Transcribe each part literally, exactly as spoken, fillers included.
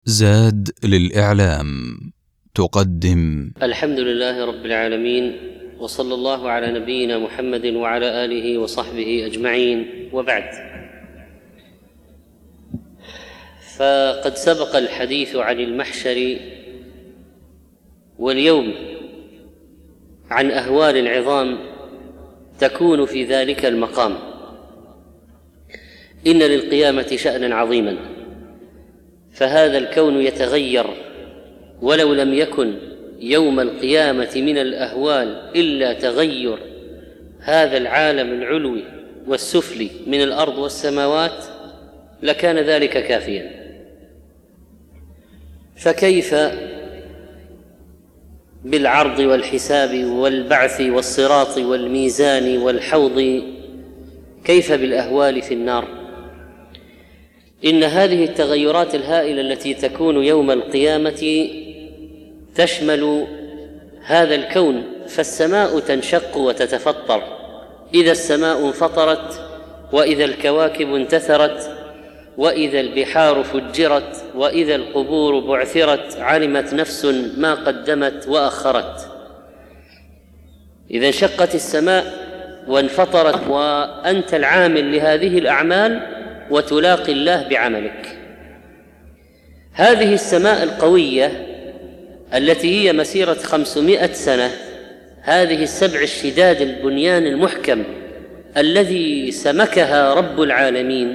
زاد للإعلام تقدم الحمد لله رب العالمين، وصلى الله على نبينا محمد وعلى آله وصحبه أجمعين، وبعد. فقد سبق الحديث عن المحشر، واليوم عن أهوال العظام تكون في ذلك المقام. إن للقيامة شأنا عظيما، فهذا الكون يتغير، ولو لم يكن يوم القيامة من الأهوال إلا تغير هذا العالم العلوي والسفلي من الأرض والسماوات لكان ذلك كافيا. فكيف بالعرض والحساب والبعث والصراط والميزان والحوض؟ كيف بالأهوال في النار؟ إن هذه التغيرات الهائلة التي تكون يوم القيامة تشمل هذا الكون، فالسماء تنشق وتتفطر إذا السماء انفطرت، وإذا الكواكب انتثرت، وإذا البحار فجرت، وإذا القبور بعثرت، علمت نفس ما قدمت وأخرت. إذا انشقت السماء وانفطرت وأنت العامل لهذه الأعمال وتلاقي الله بعملك، هذه السماء القوية التي هي مسيرة خمسمائة سنة، هذه السبع الشداد البنيان المحكم الذي سمكها رب العالمين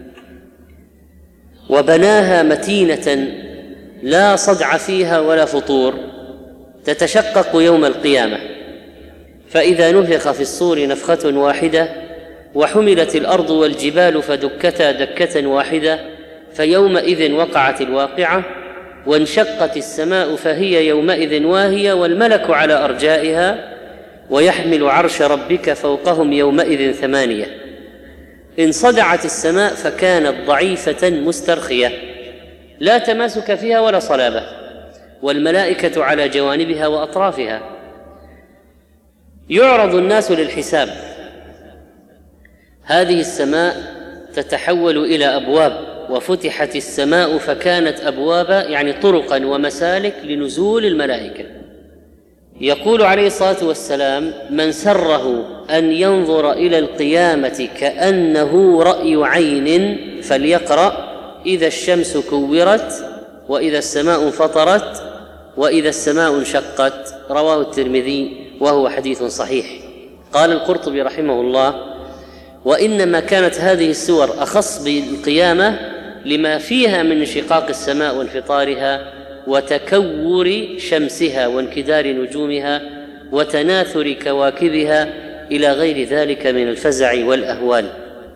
وبناها متينة لا صدع فيها ولا فطور، تتشقق يوم القيامة. فإذا نفخ في الصور نفخة واحدة وحملت الأرض والجبال فدكتا دكة واحدة، فيومئذ وقعت الواقعة، وانشقت السماء فهي يومئذ واهية، والملك على أرجائها، ويحمل عرش ربك فوقهم يومئذ ثمانية. إن صدعت السماء فكانت ضعيفة مسترخية لا تماسك فيها ولا صلابة، والملائكة على جوانبها وأطرافها. يعرض الناس للحساب، هذه السماء تتحول إلى أبواب، وفتحت السماء فكانت أبوابا، يعني طرقا ومسالك لنزول الملائكة. يقول عليه الصلاة والسلام: من سره أن ينظر إلى القيامة كأنه رأي عين فليقرأ إذا الشمس كورت، وإذا السماء انفطرت، وإذا السماء انشقت. رواه الترمذي وهو حديث صحيح. قال القرطبي رحمه الله: وإنما كانت هذه السور أخص بالقيامة لما فيها من انشقاق السماء وانفطارها وتكور شمسها وانكدار نجومها وتناثر كواكبها إلى غير ذلك من الفزع والأهوال.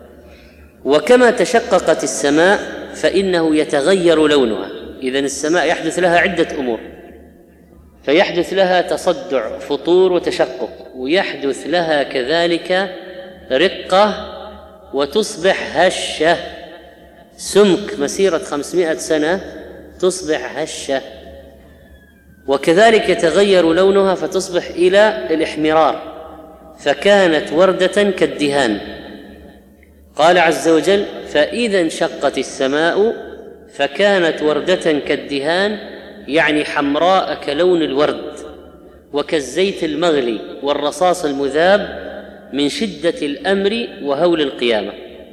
وكما تشققت السماء فإنه يتغير لونها. إذن السماء يحدث لها عدة أمور، فيحدث لها تصدع فطور وتشقق، ويحدث لها كذلك رقة وتصبح هشة، سمك مسيرة خمسمائة سنة تصبح هشة. وكذلك يتغير لونها فتصبح إلى الاحمرار، فكانت وردة كالدهان. قال عز وجل: فإذا انشقت السماء فكانت وردة كالدهان، يعني حمراء كلون الورد، وكالزيت المغلي والرصاص المذاب من شدة الأمر وهول القيامة.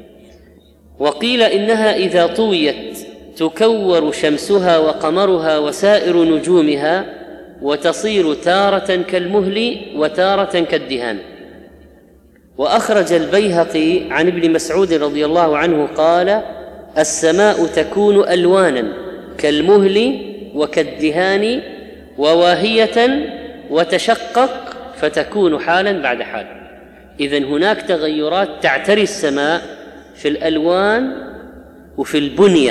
وقيل إنها إذا طويت تكور شمسها وقمرها وسائر نجومها، وتصير تارة كالمهل وتارة كالدهان. وأخرج البيهقي عن ابن مسعود رضي الله عنه قال: السماء تكون ألوانا كالمهل وكالدهان وواهية، وتشقق فتكون حالا بعد حال. إذن هناك تغيرات تعتري السماء في الألوان وفي البنية.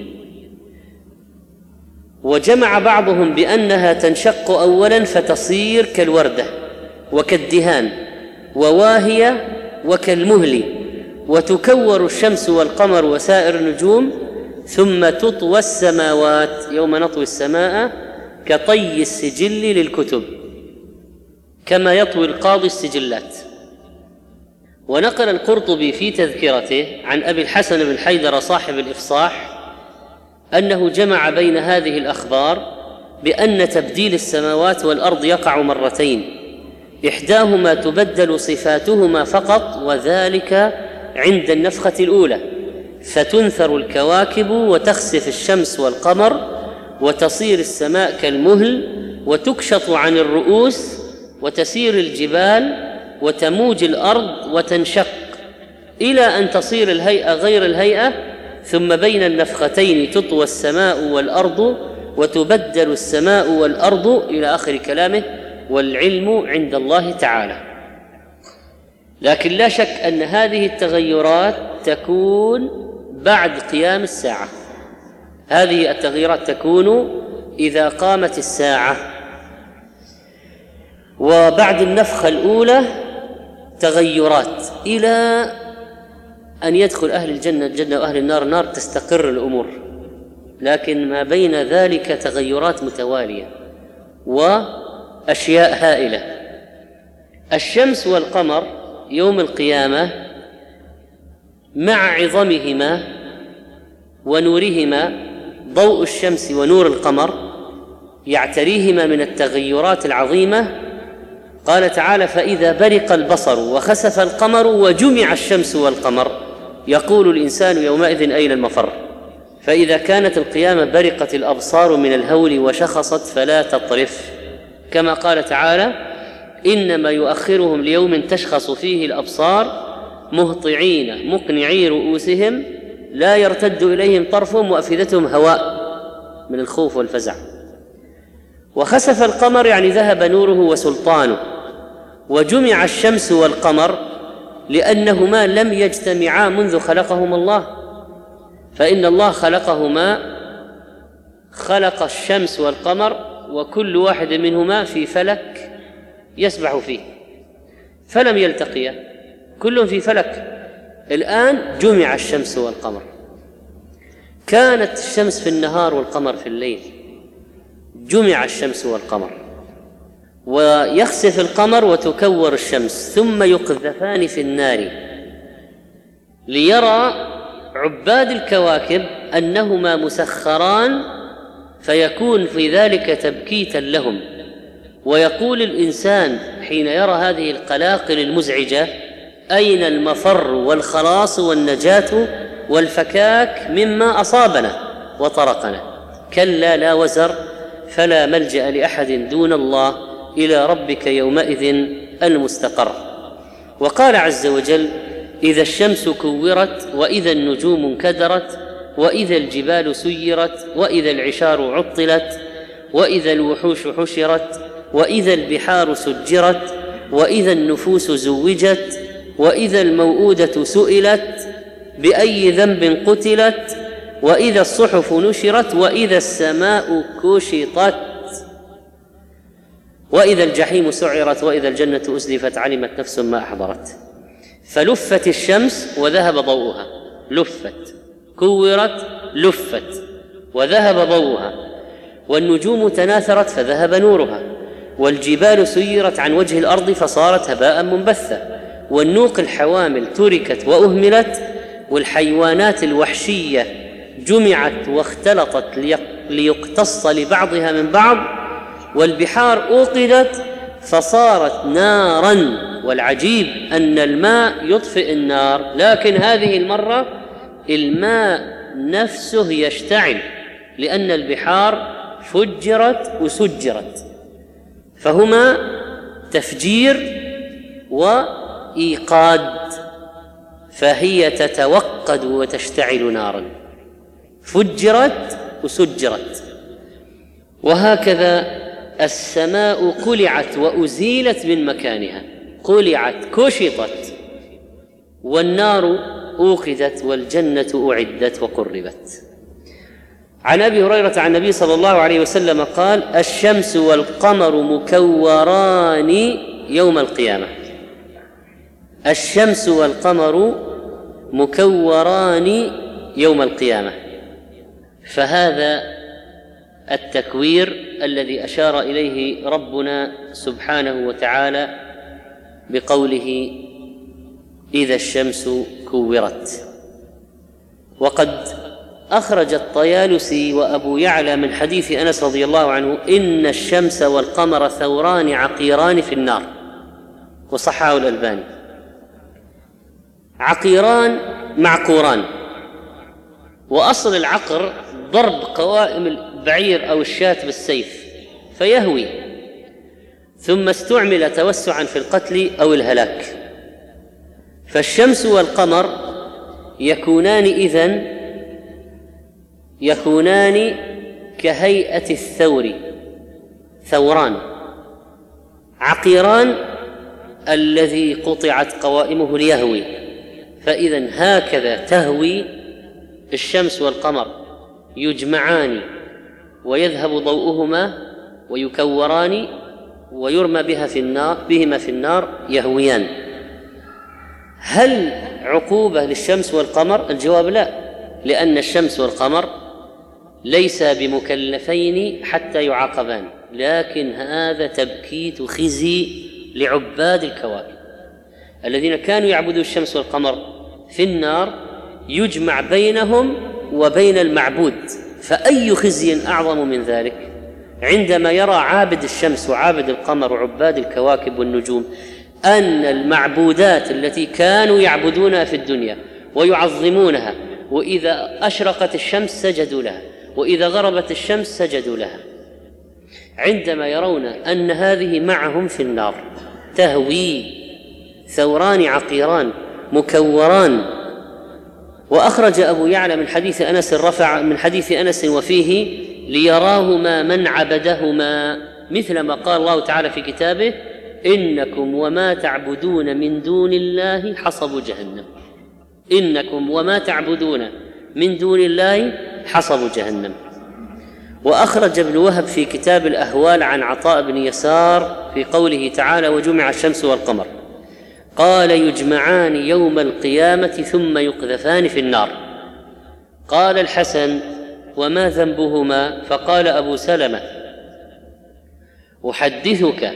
وجمع بعضهم بأنها تنشق أولا فتصير كالوردة وكالدهان وواهية وكالمهل، وتكور الشمس والقمر وسائر النجوم، ثم تطوى السماوات يوم نطوي السماء كطي السجل للكتب، كما يطوي القاضي السجلات. ونقل القرطبي في تذكرته عن أبي الحسن بن حيدر صاحب الإفصاح أنه جمع بين هذه الأخبار بأن تبديل السماوات والأرض يقع مرتين، إحداهما تبدل صفاتهما فقط، وذلك عند النفخة الأولى، فتنثر الكواكب وتخسف الشمس والقمر وتصير السماء كالمهل وتكشط عن الرؤوس وتسير الجبال وتموج الأرض وتنشق إلى أن تصير الهيئة غير الهيئة، ثم بين النفختين تطوى السماء والأرض وتبدل السماء والأرض إلى آخر كلامه، والعلم عند الله تعالى. لكن لا شك أن هذه التغيرات تكون بعد قيام الساعة، هذه التغييرات تكون إذا قامت الساعة. وبعد النفخة الأولى تغيرات إلى أن يدخل أهل الجنة الجنة وأهل النار النار، تستقر الأمور. لكن ما بين ذلك تغيرات متوالية وأشياء هائلة. الشمس والقمر يوم القيامة مع عظمهما ونورهما، ضوء الشمس ونور القمر يعتريهما من التغيرات العظيمة. قال تعالى: فإذا برق البصر وخسف القمر وجمع الشمس والقمر يقول الإنسان يومئذ أين المفر. فإذا كانت القيامة برقت الأبصار من الهول وشخصت فلا تطرف، كما قال تعالى: إنما يؤخرهم ليوم تشخص فيه الأبصار مهطعين مقنعي رؤوسهم لا يرتد إليهم طرفهم وأفئدتهم هواء من الخوف والفزع. وخسف القمر يعني ذهب نوره وسلطانه. وجمع الشمس والقمر لأنهما لم يجتمعا منذ خلقهما الله، فإن الله خلقهما، خلق الشمس والقمر وكل واحد منهما في فلك يسبح فيه، فلم يلتقيا، كل في فلك. الآن جمع الشمس والقمر، كانت الشمس في النهار والقمر في الليل، جمع الشمس والقمر. ويخسف القمر وتكور الشمس، ثم يقذفان في النار ليرى عباد الكواكب أنهما مسخران، فيكون في ذلك تبكيتا لهم. ويقول الإنسان حين يرى هذه القلاقل المزعجة: أين المفر والخلاص والنجاة والفكاك مما أصابنا وطرقنا؟ كلا لا وزر، فلا ملجأ لأحد دون الله، إلى ربك يومئذ المستقر. وقال عز وجل: إذا الشمس كورت وإذا النجوم انكدرت وإذا الجبال سيرت وإذا العشار عطلت وإذا الوحوش حشرت وإذا البحار سجرت وإذا النفوس زوجت وإذا الموءودة سئلت بأي ذنب قتلت وإذا الصحف نشرت وإذا السماء كشطت وإذا الجحيم سعرت وإذا الجنة أزلفت علمت نفس ما أحضرت. فلفت الشمس وذهب ضوءها، لفت، كورت، لفت وذهب ضوءها. والنجوم تناثرت فذهب نورها، والجبال سيرت عن وجه الأرض فصارت هباء منبثا، والنوق الحوامل تركت وأهملت، والحيوانات الوحشية جمعت واختلطت ليقتص لبعضها من بعض، والبحار أوقدت فصارت نارا. والعجيب أن الماء يطفئ النار، لكن هذه المرة الماء نفسه يشتعل، لأن البحار فجرت وسجرت، فهما تفجير وإيقاد، فهي تتوقد وتشتعل نارا، فجرت وسجرت. وهكذا السماء قلعت وأزيلت من مكانها، قلعت كشطت، والنار أوقدت والجنة أعدت وقربت. عن أبي هريرة عن النبي صلى الله عليه وسلم قال: الشمس والقمر مكوران يوم القيامة. الشمس والقمر مكوران يوم القيامة. فهذا التكوير الذي أشار إليه ربنا سبحانه وتعالى بقوله: إذا الشمس كورت. وقد أخرج الطيالسي وأبو يعلى من حديث أنس رضي الله عنه: إن الشمس والقمر ثوران عقيران في النار، وصححه الألباني. عقيران معقوران، وأصل العقر ضرب قوائم البعير أو الشاة بالسيف فيهوي، ثم استعمل توسعا في القتل أو الهلاك. فالشمس والقمر يكونان إذن يكونان كهيئة الثور، ثوران. عقيران الذي قطعت قوائمه ليهوي، فإذن هكذا تهوي الشمس والقمر، يجمعان ويذهب ضوءهما ويكوران ويرمى بها في النار بهما في النار يهويان. هل عقوبة للشمس والقمر؟ الجواب لا، لأن الشمس والقمر ليس بمكلفين حتى يعاقبان، لكن هذا تبكيت خزي لعباد الكواكب الذين كانوا يعبدون الشمس والقمر في النار، يجمع بينهم وبين المعبود. فأي خزي أعظم من ذلك عندما يرى عابد الشمس وعابد القمر وعباد الكواكب والنجوم أن المعبودات التي كانوا يعبدونها في الدنيا ويعظمونها، وإذا أشرقت الشمس سجدوا لها، وإذا غربت الشمس سجدوا لها، عندما يرون أن هذه معهم في النار تهوي ثوران عقيران مكوران. وأخرج أبو يعلى من حديث أنس رفع من حديث أنس وفيه: ليراهما من عبدهما، مثل ما قال الله تعالى في كتابه: إنكم وما تعبدون من دون الله حصب جهنم. إنكم وما تعبدون من دون الله حصب جهنم. وأخرج ابن وهب في كتاب الأهوال عن عطاء بن يسار في قوله تعالى: وجمع الشمس والقمر، قال: يجمعان يوم القيامة ثم يقذفان في النار. قال الحسن: وما ذنبهما؟ فقال أبو سلمة: أحدثك.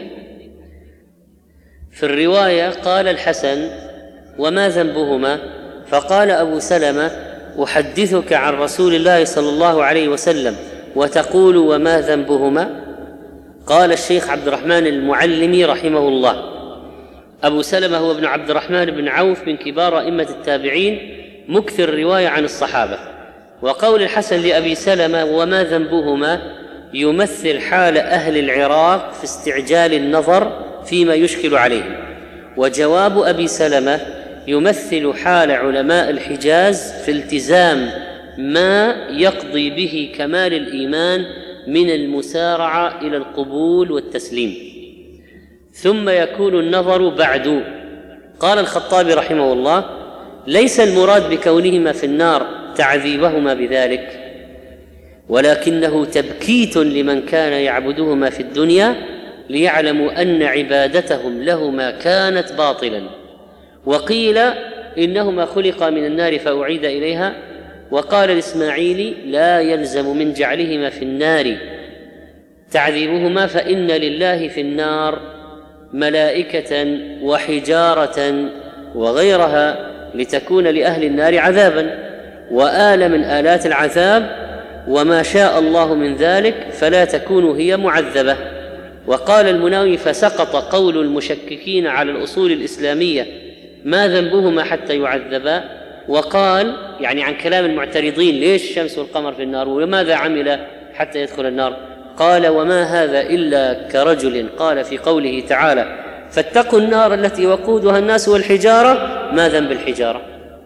في الرواية قال الحسن: وما ذنبهما؟ فقال أبو سلمة: أحدثك عن رسول الله صلى الله عليه وسلم وتقول وما ذنبهما؟ قال الشيخ عبد الرحمن المعلمي رحمه الله: أبو سلمة هو ابن عبد الرحمن بن عوف من كبار أئمة التابعين، مكثر الرواية عن الصحابة. وقول الحسن لأبي سلمة وما ذنبهما يمثل حال أهل العراق في استعجال النظر فيما يشكل عليهم، وجواب أبي سلمة يمثل حال علماء الحجاز في التزام ما يقضي به كمال الإيمان من المسارعة إلى القبول والتسليم، ثم يكون النظر بعد. قال الخطابي رحمه الله: ليس المراد بكونهما في النار تعذيبهما بذلك، ولكنه تبكيت لمن كان يعبدهما في الدنيا ليعلموا أن عبادتهم لهما كانت باطلا. وقيل إنهما خلقا من النار فأعيد إليها. وقال الإسماعيلي: لا يلزم من جعلهما في النار تعذيبهما، فإن لله في النار ملائكة وحجارة وغيرها لتكون لأهل النار عذابا وآل من آلات العذاب، وما شاء الله من ذلك فلا تكون هي معذبة. وقال المناوي: فسقط قول المشككين على الأصول الإسلامية ما ذنبهما حتى يعذبا. وقال يعني عن كلام المعترضين: ليش الشمس والقمر في النار وماذا عمل حتى يدخل النار؟ قال: وما هذا إلا كرجل قال في قوله تعالى: فاتقوا النار التي وقودها الناس والحجارة، ما ذنب الحجارة؟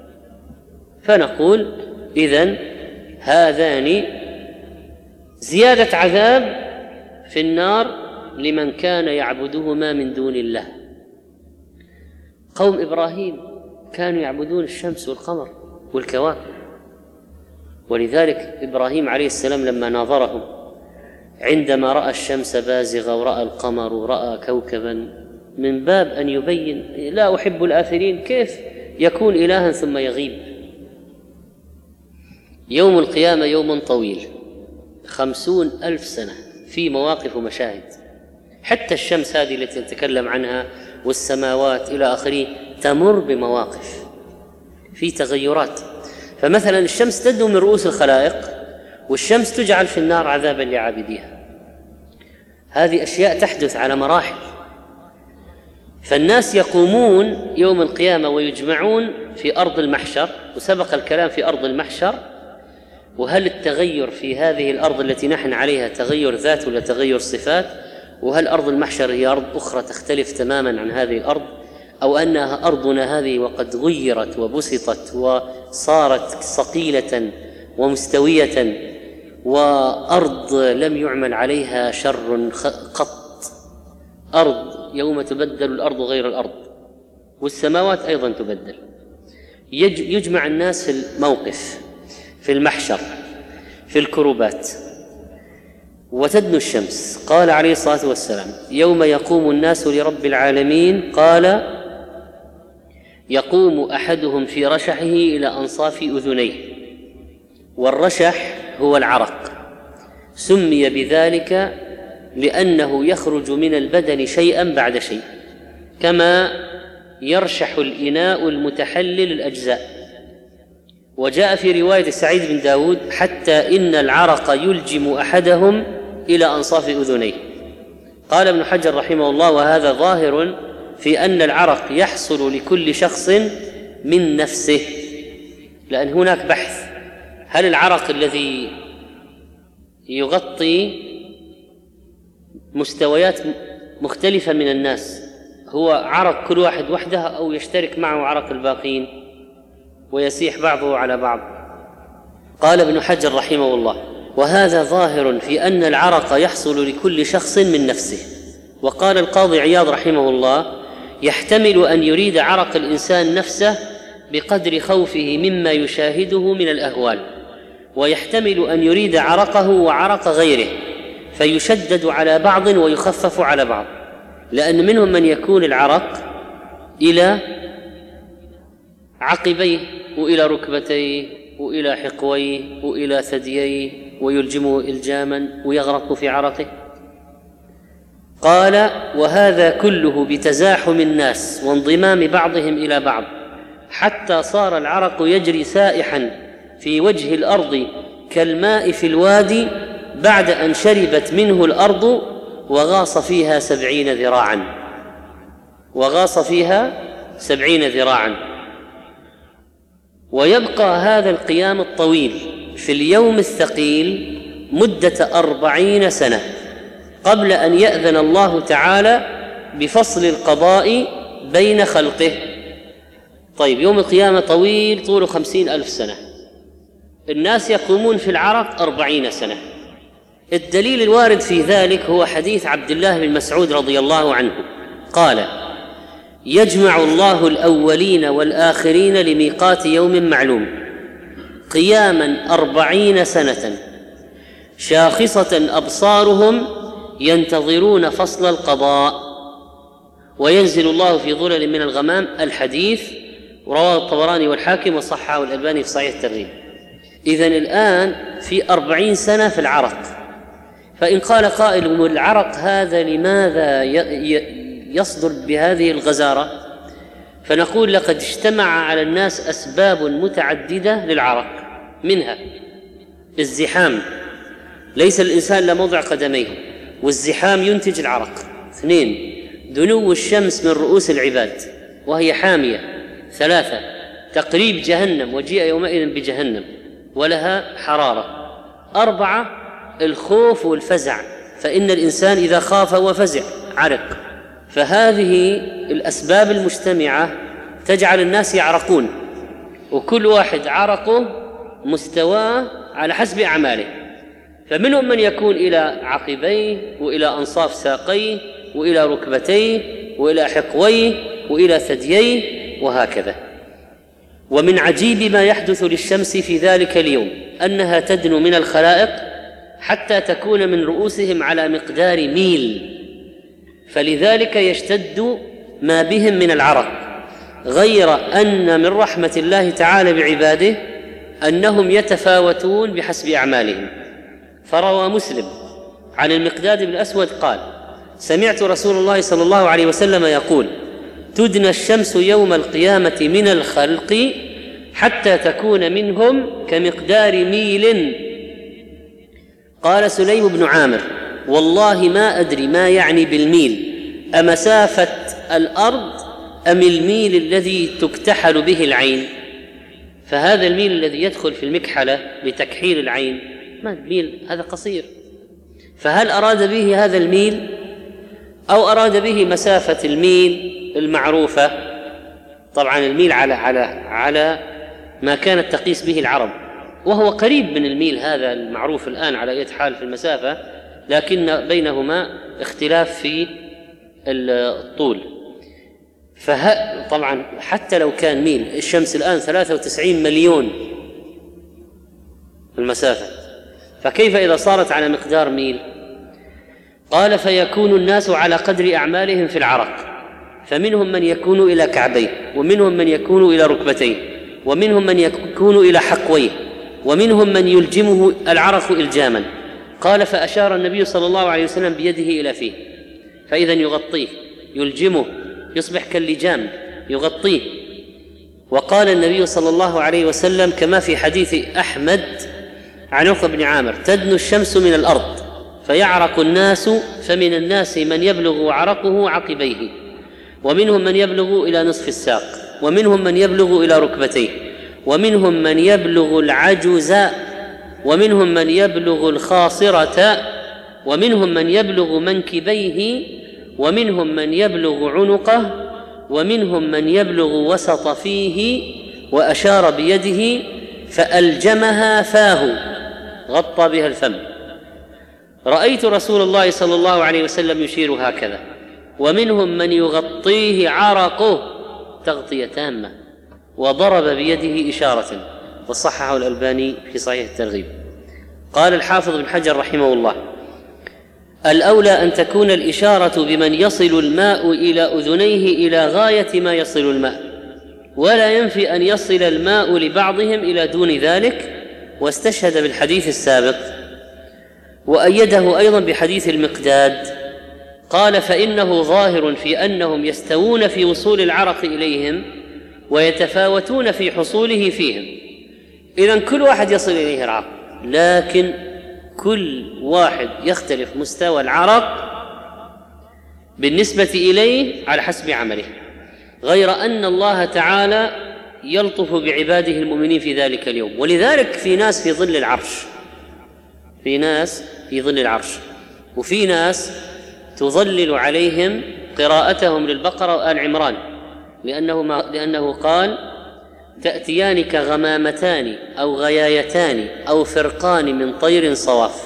فنقول إذن هذان زيادة عذاب في النار لمن كان يعبدهما من دون الله. قوم إبراهيم كانوا يعبدون الشمس والقمر والكواكب، ولذلك إبراهيم عليه السلام لما ناظرهم عندما رأى الشمس بازغة ورأى القمر ورأى كوكبا، من باب أن يبين: لا أحب الآفلين، كيف يكون إلها ثم يغيب؟ يوم القيامة يوم طويل، خمسون ألف سنة، في مواقف ومشاهد. حتى الشمس هذه التي نتكلم عنها والسماوات إلى آخره تمر بمواقف، في تغيرات. فمثلا الشمس تدنو من رؤوس الخلائق، والشمس تجعل في النار عذابا لعابديها. هذه أشياء تحدث على مراحل. فالناس يقومون يوم القيامة ويجمعون في أرض المحشر، وسبق الكلام في أرض المحشر، وهل التغير في هذه الأرض التي نحن عليها تغير ذات ولا تغير صفات؟ وهل أرض المحشر هي أرض أخرى تختلف تماما عن هذه الأرض، أو أنها أرضنا هذه وقد غيرت وبسطت وصارت صقيلة ومستوية، وأرض لم يعمل عليها شر قط، أرض يوم تبدل الأرض غير الأرض، والسماوات أيضا تبدل. يجمع الناس في الموقف في المحشر في الكروبات، وتدنو الشمس. قال عليه الصلاة والسلام: يوم يقوم الناس لرب العالمين، قال: يقوم أحدهم في رشحه إلى أنصاف أذنيه، والرشح هو العرق، سمي بذلك لأنه يخرج من البدن شيئا بعد شيء، كما يرشح الإناء المتحلل الأجزاء. وجاء في رواية سعيد بن داود: حتى إن العرق يلجم أحدهم إلى أنصاف أذنيه. قال ابن حجر رحمه الله: وهذا ظاهر في أن العرق يحصل لكل شخص من نفسه، لأن هناك بحث: هل العرق الذي يغطي مستويات مختلفة من الناس هو عرق كل واحد وحده، أو يشترك معه عرق الباقين ويسيح بعضه على بعض؟ قال ابن حجر رحمه الله: وهذا ظاهر في أن العرق يحصل لكل شخص من نفسه. وقال القاضي عياض رحمه الله: يحتمل أن يريد عرق الإنسان نفسه بقدر خوفه مما يشاهده من الأهوال، ويحتمل أن يريد عرقه وعرق غيره فيشدد على بعض ويخفف على بعض، لأن منهم من يكون العرق إلى عقبيه وإلى ركبتيه وإلى حقويه وإلى ثدييه ويلجمه إلجاما ويغرق في عرقه. قال: وهذا كله بتزاحم الناس وانضمام بعضهم إلى بعض، حتى صار العرق يجري سائحا في وجه الأرض كالماء في الوادي بعد أن شربت منه الأرض وغاص فيها سبعين ذراعا وغاص فيها سبعين ذراعا ويبقى هذا القيام الطويل في اليوم الثقيل مدة أربعين سنة قبل أن يأذن الله تعالى بفصل القضاء بين خلقه. طيب، يوم القيامة طويل، طوله خمسين ألف سنة، الناس يقومون في العرق أربعين سنة. الدليل الوارد في ذلك هو حديث عبد الله بن مسعود رضي الله عنه قال: يجمع الله الأولين والآخرين لميقات يوم معلوم قياما أربعين سنة شاخصة أبصارهم ينتظرون فصل القضاء، وينزل الله في ظلل من الغمام. الحديث رواه الطبراني والحاكم وصححه الألباني في صحيح الترغيب. إذن الآن في أربعين سنة في العرق. فإن قال قائل: العرق هذا لماذا يصدر بهذه الغزارة؟ فنقول: لقد اجتمع على الناس أسباب متعددة للعرق، منها الزحام، ليس الإنسان لا موضع قدميه، والزحام ينتج العرق. اثنين، دنو الشمس من رؤوس العباد وهي حامية. ثلاثة، تقريب جهنم، وجيء يومئذ بجهنم ولها حرارة. أربعة، الخوف والفزع، فإن الإنسان إذا خاف وفزع عرق. فهذه الأسباب المجتمعة تجعل الناس يعرقون، وكل واحد عرقه مستواه على حسب أعماله. فمنهم من يكون إلى عقبيه وإلى أنصاف ساقيه وإلى ركبتيه وإلى حقويه وإلى ثدييه وهكذا. ومن عجيب ما يحدث للشمس في ذلك اليوم أنها تدنو من الخلائق حتى تكون من رؤوسهم على مقدار ميل، فلذلك يشتد ما بهم من العرق، غير أن من رحمة الله تعالى بعباده أنهم يتفاوتون بحسب أعمالهم. فروى مسلم عن المقداد بن الأسود قال: سمعت رسول الله صلى الله عليه وسلم يقول: تدنى الشمس يوم القيامة من الخلق حتى تكون منهم كمقدار ميل. قال سليم بن عامر: والله ما أدري ما يعني بالميل، أمسافة الأرض أم الميل الذي تكتحل به العين؟ فهذا الميل الذي يدخل في المكحلة لتكحيل العين، ما الميل هذا قصير، فهل أراد به هذا الميل أو أراد به مسافة الميل المعروفة؟ طبعا الميل على على على ما كانت تقيس به العرب، وهو قريب من الميل هذا المعروف الآن على أي حال في المسافة، لكن بينهما اختلاف في الطول. فه... طبعا حتى لو كان ميل، الشمس الآن ثلاثة وتسعين مليون المسافة، فكيف إذا صارت على مقدار ميل؟ قال: فيكون الناس على قدر أعمالهم في العرق، فمنهم من يكون إلى كعبيه، ومنهم من يكون إلى ركبتيه، ومنهم من يكون إلى حقويه، ومنهم من يلجمه العرق إلجاما. قال: فأشار النبي صلى الله عليه وسلم بيده إلى فيه، فإذا يغطيه، يلجمه، يصبح كاللجام، يغطيه. وقال النبي صلى الله عليه وسلم كما في حديث أحمد عن عقبة بن عامر: تدنو الشمس من الأرض فيعرق الناس، فمن الناس من يبلغ عرقه عقبيه، ومنهم من يبلغ إلى نصف الساق، ومنهم من يبلغ إلى ركبتيه، ومنهم من يبلغ العجز، ومنهم من يبلغ الخاصرة، ومنهم من يبلغ منكبيه، ومنهم من يبلغ عنقه، ومنهم من يبلغ وسط فيه. وأشار بيده فألجمها فاه، غطى بها الفم. رأيت رسول الله صلى الله عليه وسلم يشير هكذا. ومنهم من يغطيه عرقه تغطية تامة، وضرب بيده إشارة، وصححه الألباني في صحيح الترغيب. قال الحافظ بن حجر رحمه الله: الأولى أن تكون الإشارة بمن يصل الماء إلى أذنيه إلى غاية ما يصل الماء، ولا ينفي أن يصل الماء لبعضهم إلى دون ذلك. واستشهد بالحديث السابق، وأيده أيضا بحديث المقداد. قال: فإنه ظاهر في أنهم يستوون في وصول العرق إليهم ويتفاوتون في حصوله فيهم. إذن كل واحد يصل إليه العرق، لكن كل واحد يختلف مستوى العرق بالنسبة إليه على حسب عمله، غير أن الله تعالى يلطف بعباده المؤمنين في ذلك اليوم. ولذلك في ناس في ظل العرش، في ناس في ظل العرش، وفي ناس تظلل عليهم قراءتهم للبقرة وآل عمران، لأنه, ما لأنه قال: تأتيان كغمامتان أو غيايتان أو فرقان من طير صواف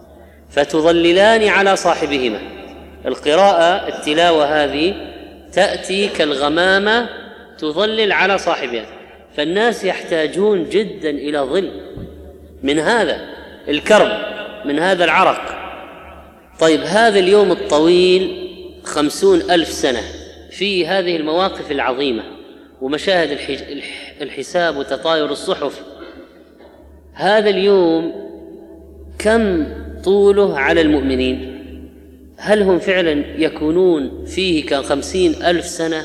فتظللان على صاحبهما. القراءة التلاوة هذه تأتي كالغمامة تظلل على صاحبها، فالناس يحتاجون جدا إلى ظل من هذا الكرب، من هذا العرق. طيب هذا اليوم الطويل خمسون ألف سنة في هذه المواقف العظيمة ومشاهد الحساب وتطاير الصحف، هذا اليوم كم طوله على المؤمنين؟ هل هم فعلا يكونون فيه كخمسين ألف سنة،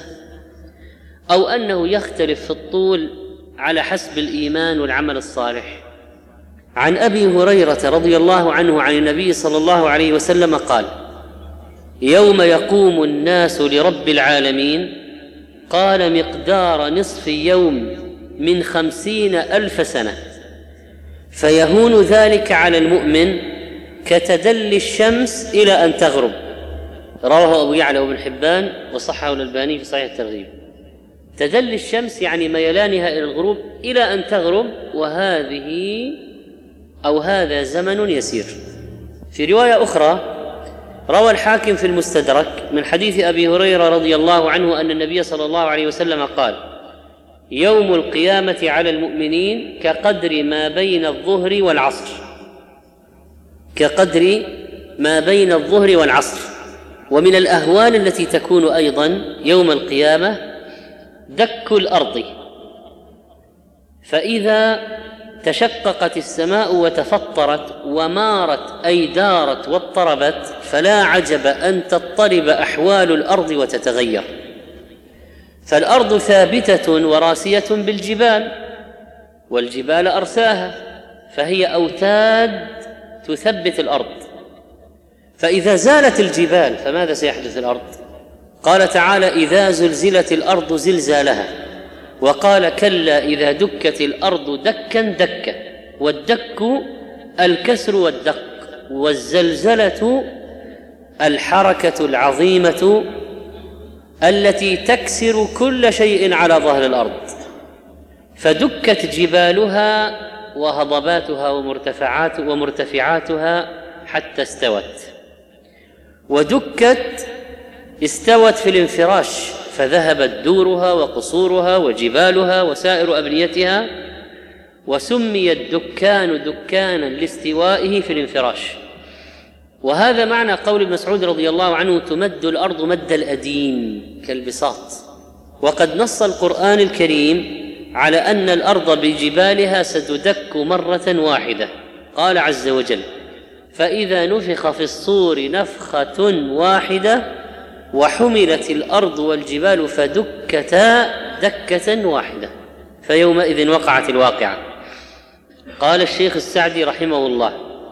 أو أنه يختلف في الطول على حسب الإيمان والعمل الصالح؟ عن أبي هريرة رضي الله عنه عن النبي صلى الله عليه وسلم قال: يوم يقوم الناس لرب العالمين قال مقدار نصف يوم من خمسين ألف سنة، فيهون ذلك على المؤمن كتدلي الشمس إلى أن تغرب. رواه أبو يعلى وابن حبان وصححه الألباني في صحيح الترغيب. تدلي الشمس يعني ميلانها إلى الغروب إلى أن تغرب، وهذه أو هذا زمن يسير. في رواية أخرى روى الحاكم في المستدرك من حديث أبي هريرة رضي الله عنه أن النبي صلى الله عليه وسلم قال: يوم القيامة على المؤمنين كقدر ما بين الظهر والعصر، كقدر ما بين الظهر والعصر. ومن الأهوال التي تكون أيضا يوم القيامة دك الأرض، فإذا تشققت السماء وتفطرت ومارت أي دارت واضطربت، فلا عجب أن تضطرب أحوال الأرض وتتغير. فالأرض ثابتة وراسية بالجبال، والجبال أرساها، فهي أوتاد تثبت الأرض. فإذا زالت الجبال فماذا سيحدث الأرض؟ قال تعالى: إذا زلزلت الأرض زلزالها. وقال: كلا إذا دكت الأرض دكا دكا. والدك الكسر والدق، والزلزلة الحركة العظيمة التي تكسر كل شيء على ظهر الأرض. فدكت جبالها وهضباتها ومرتفعات ومرتفعاتها حتى استوت. ودكت استوت في الانفراش، فذهبت دورها وقصورها وجبالها وسائر أبنيتها، وسمي الدكان دكانا لاستوائه في الانفراش. وهذا معنى قول ابن مسعود رضي الله عنه: تمد الأرض مد الأديم كالبساط. وقد نص القرآن الكريم على أن الأرض بجبالها ستدك مرة واحدة. قال عز وجل: فإذا نفخ في الصور نفخة واحدة وحملت الأرض والجبال فدكتا دكة واحدة فيومئذ وقعت الواقعة. قال الشيخ السعدي رحمه الله: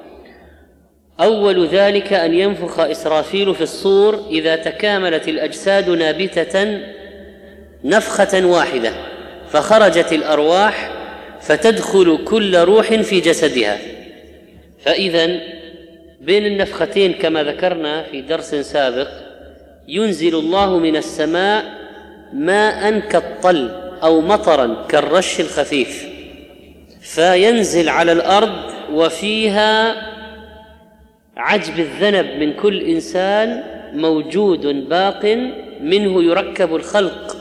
أول ذلك أن ينفخ إسرافيل في الصور إذا تكاملت الأجساد نابتة نفخة واحدة، فخرجت الأرواح فتدخل كل روح في جسدها. فإذن بين النفختين كما ذكرنا في درس سابق ينزل الله من السماء ماء كالطل أو مطرا كالرش الخفيف، فينزل على الأرض وفيها عجب الذنب من كل إنسان موجود باق منه يركب الخلق،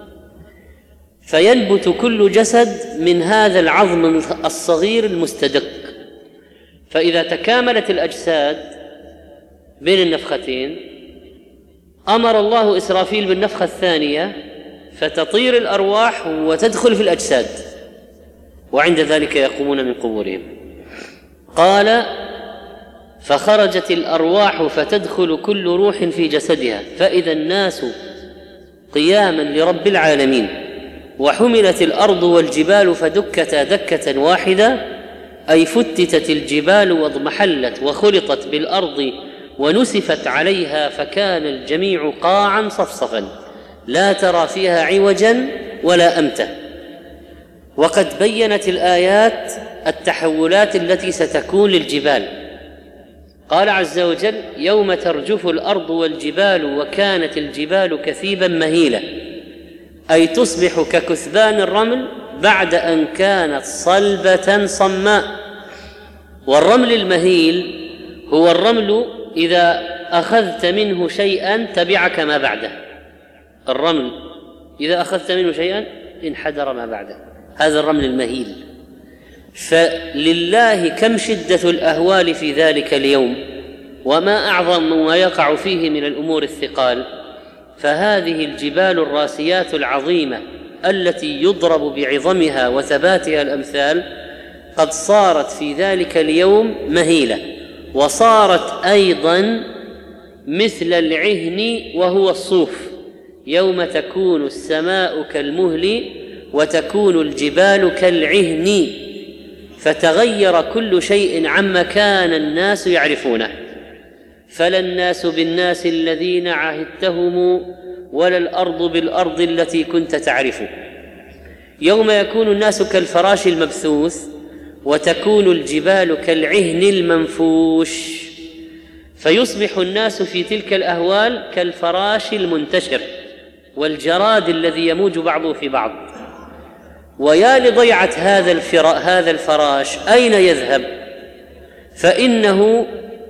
فينبت كل جسد من هذا العظم الصغير المستدق. فإذا تكاملت الأجساد بين النفختين أمر الله إسرافيل بالنفخة الثانية فتطير الأرواح وتدخل في الأجساد، وعند ذلك يقومون من قبورهم. قال: فخرجت الأرواح فتدخل كل روح في جسدها، فإذا الناس قياما لرب العالمين. وحملت الأرض والجبال فدكتا دكة واحدة، أي فتتت الجبال واضمحلت وخلطت بالأرض ونسفت عليها، فكان الجميع قاعا صفصفا لا ترى فيها عوجا ولا أمتا. وقد بينت الآيات التحولات التي ستكون للجبال. قال عز وجل: يوم ترجف الأرض والجبال وكانت الجبال كثيبا مهيلا، أي تصبح ككثبان الرمل بعد أن كانت صلبة صماء. والرمل المهيل هو الرمل إذا أخذت منه شيئا تبعك ما بعده. الرمل إذا أخذت منه شيئا انحدر ما بعده، هذا الرمل المهيل. فلله كم شدة الأهوال في ذلك اليوم، وما أعظم ما يقع فيه من الأمور الثقال. فهذه الجبال الراسيات العظيمة التي يضرب بعظمها وثباتها الأمثال قد صارت في ذلك اليوم مهيلة، وصارت أيضا مثل العهن وهو الصوف، يوم تكون السماء كالمهل وتكون الجبال كالعهن، فتغير كل شيء عما كان الناس يعرفونه. فلا الناس بالناس الذين عهدتهم ولا الأرض بالأرض التي كنت تعرف. يوم يكون الناس كالفراش المبثوث وتكون الجبال كالعهن المنفوش، فيصبح الناس في تلك الأهوال كالفراش المنتشر والجراد الذي يموج بعضه في بعض. ويا لضيعة هذا الفرا هذا الفراش أين يذهب؟ فإنه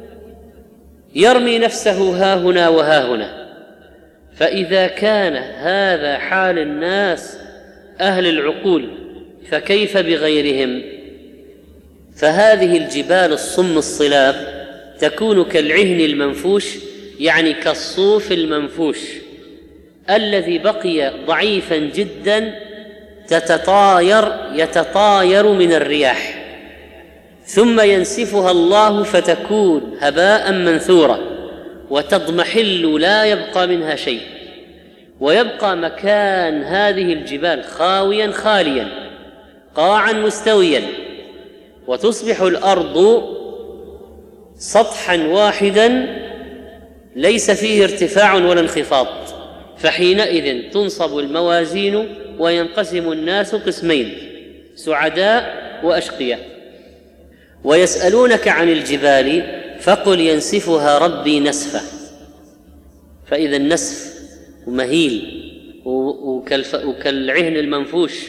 يرمي نفسه ها هنا وها هنا. فإذا كان هذا حال الناس أهل العقول فكيف بغيرهم؟ فهذه الجبال الصم الصلاب تكون كالعهن المنفوش، يعني كالصوف المنفوش الذي بقي ضعيفا جدا تتطاير يتطاير من الرياح، ثم ينسفها الله فتكون هباء منثورا وتضمحل لا يبقى منها شيء، ويبقى مكان هذه الجبال خاويا خاليا. قاعا مستويا، وتصبح الأرض سطحا واحدا ليس فيه ارتفاع ولا انخفاض، فحينئذ تنصب الموازين وينقسم الناس قسمين، سعداء وأشقياء. ويسألونك عن الجبال فقل ينسفها ربي نسفا، فإذا النسف مهيل وكالعهن المنفوش،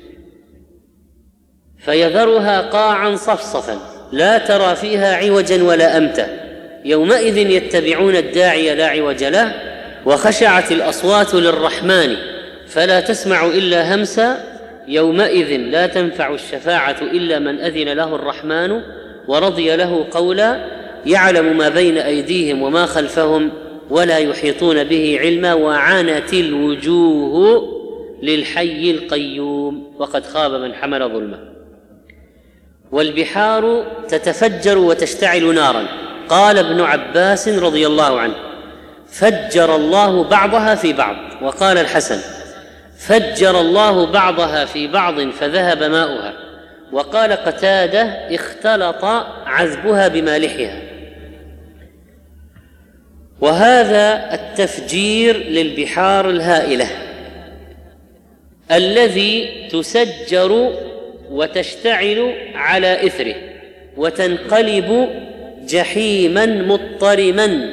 فيذرها قاعا صفصفا لا ترى فيها عوجا ولا أمتا، يومئذ يتبعون الداعي لا عوج له، وخشعت الأصوات للرحمن فلا تسمع إلا همسا، يومئذ لا تنفع الشفاعة إلا من أذن له الرحمن ورضي له قولا، يعلم ما بين أيديهم وما خلفهم ولا يحيطون به علما، وعنت الوجوه للحي القيوم وقد خاب من حمل ظلمه. والبحار تتفجر وتشتعل نارا، قال ابن عباس رضي الله عنه: فجر الله بعضها في بعض. وقال الحسن: فجر الله بعضها في بعض فذهب ماؤها. وقال قتادة: اختلط عذبها بمالحها. وهذا التفجير للبحار الهائلة الذي تسجر وتشتعل على إثره وتنقلب جحيما مضطرما،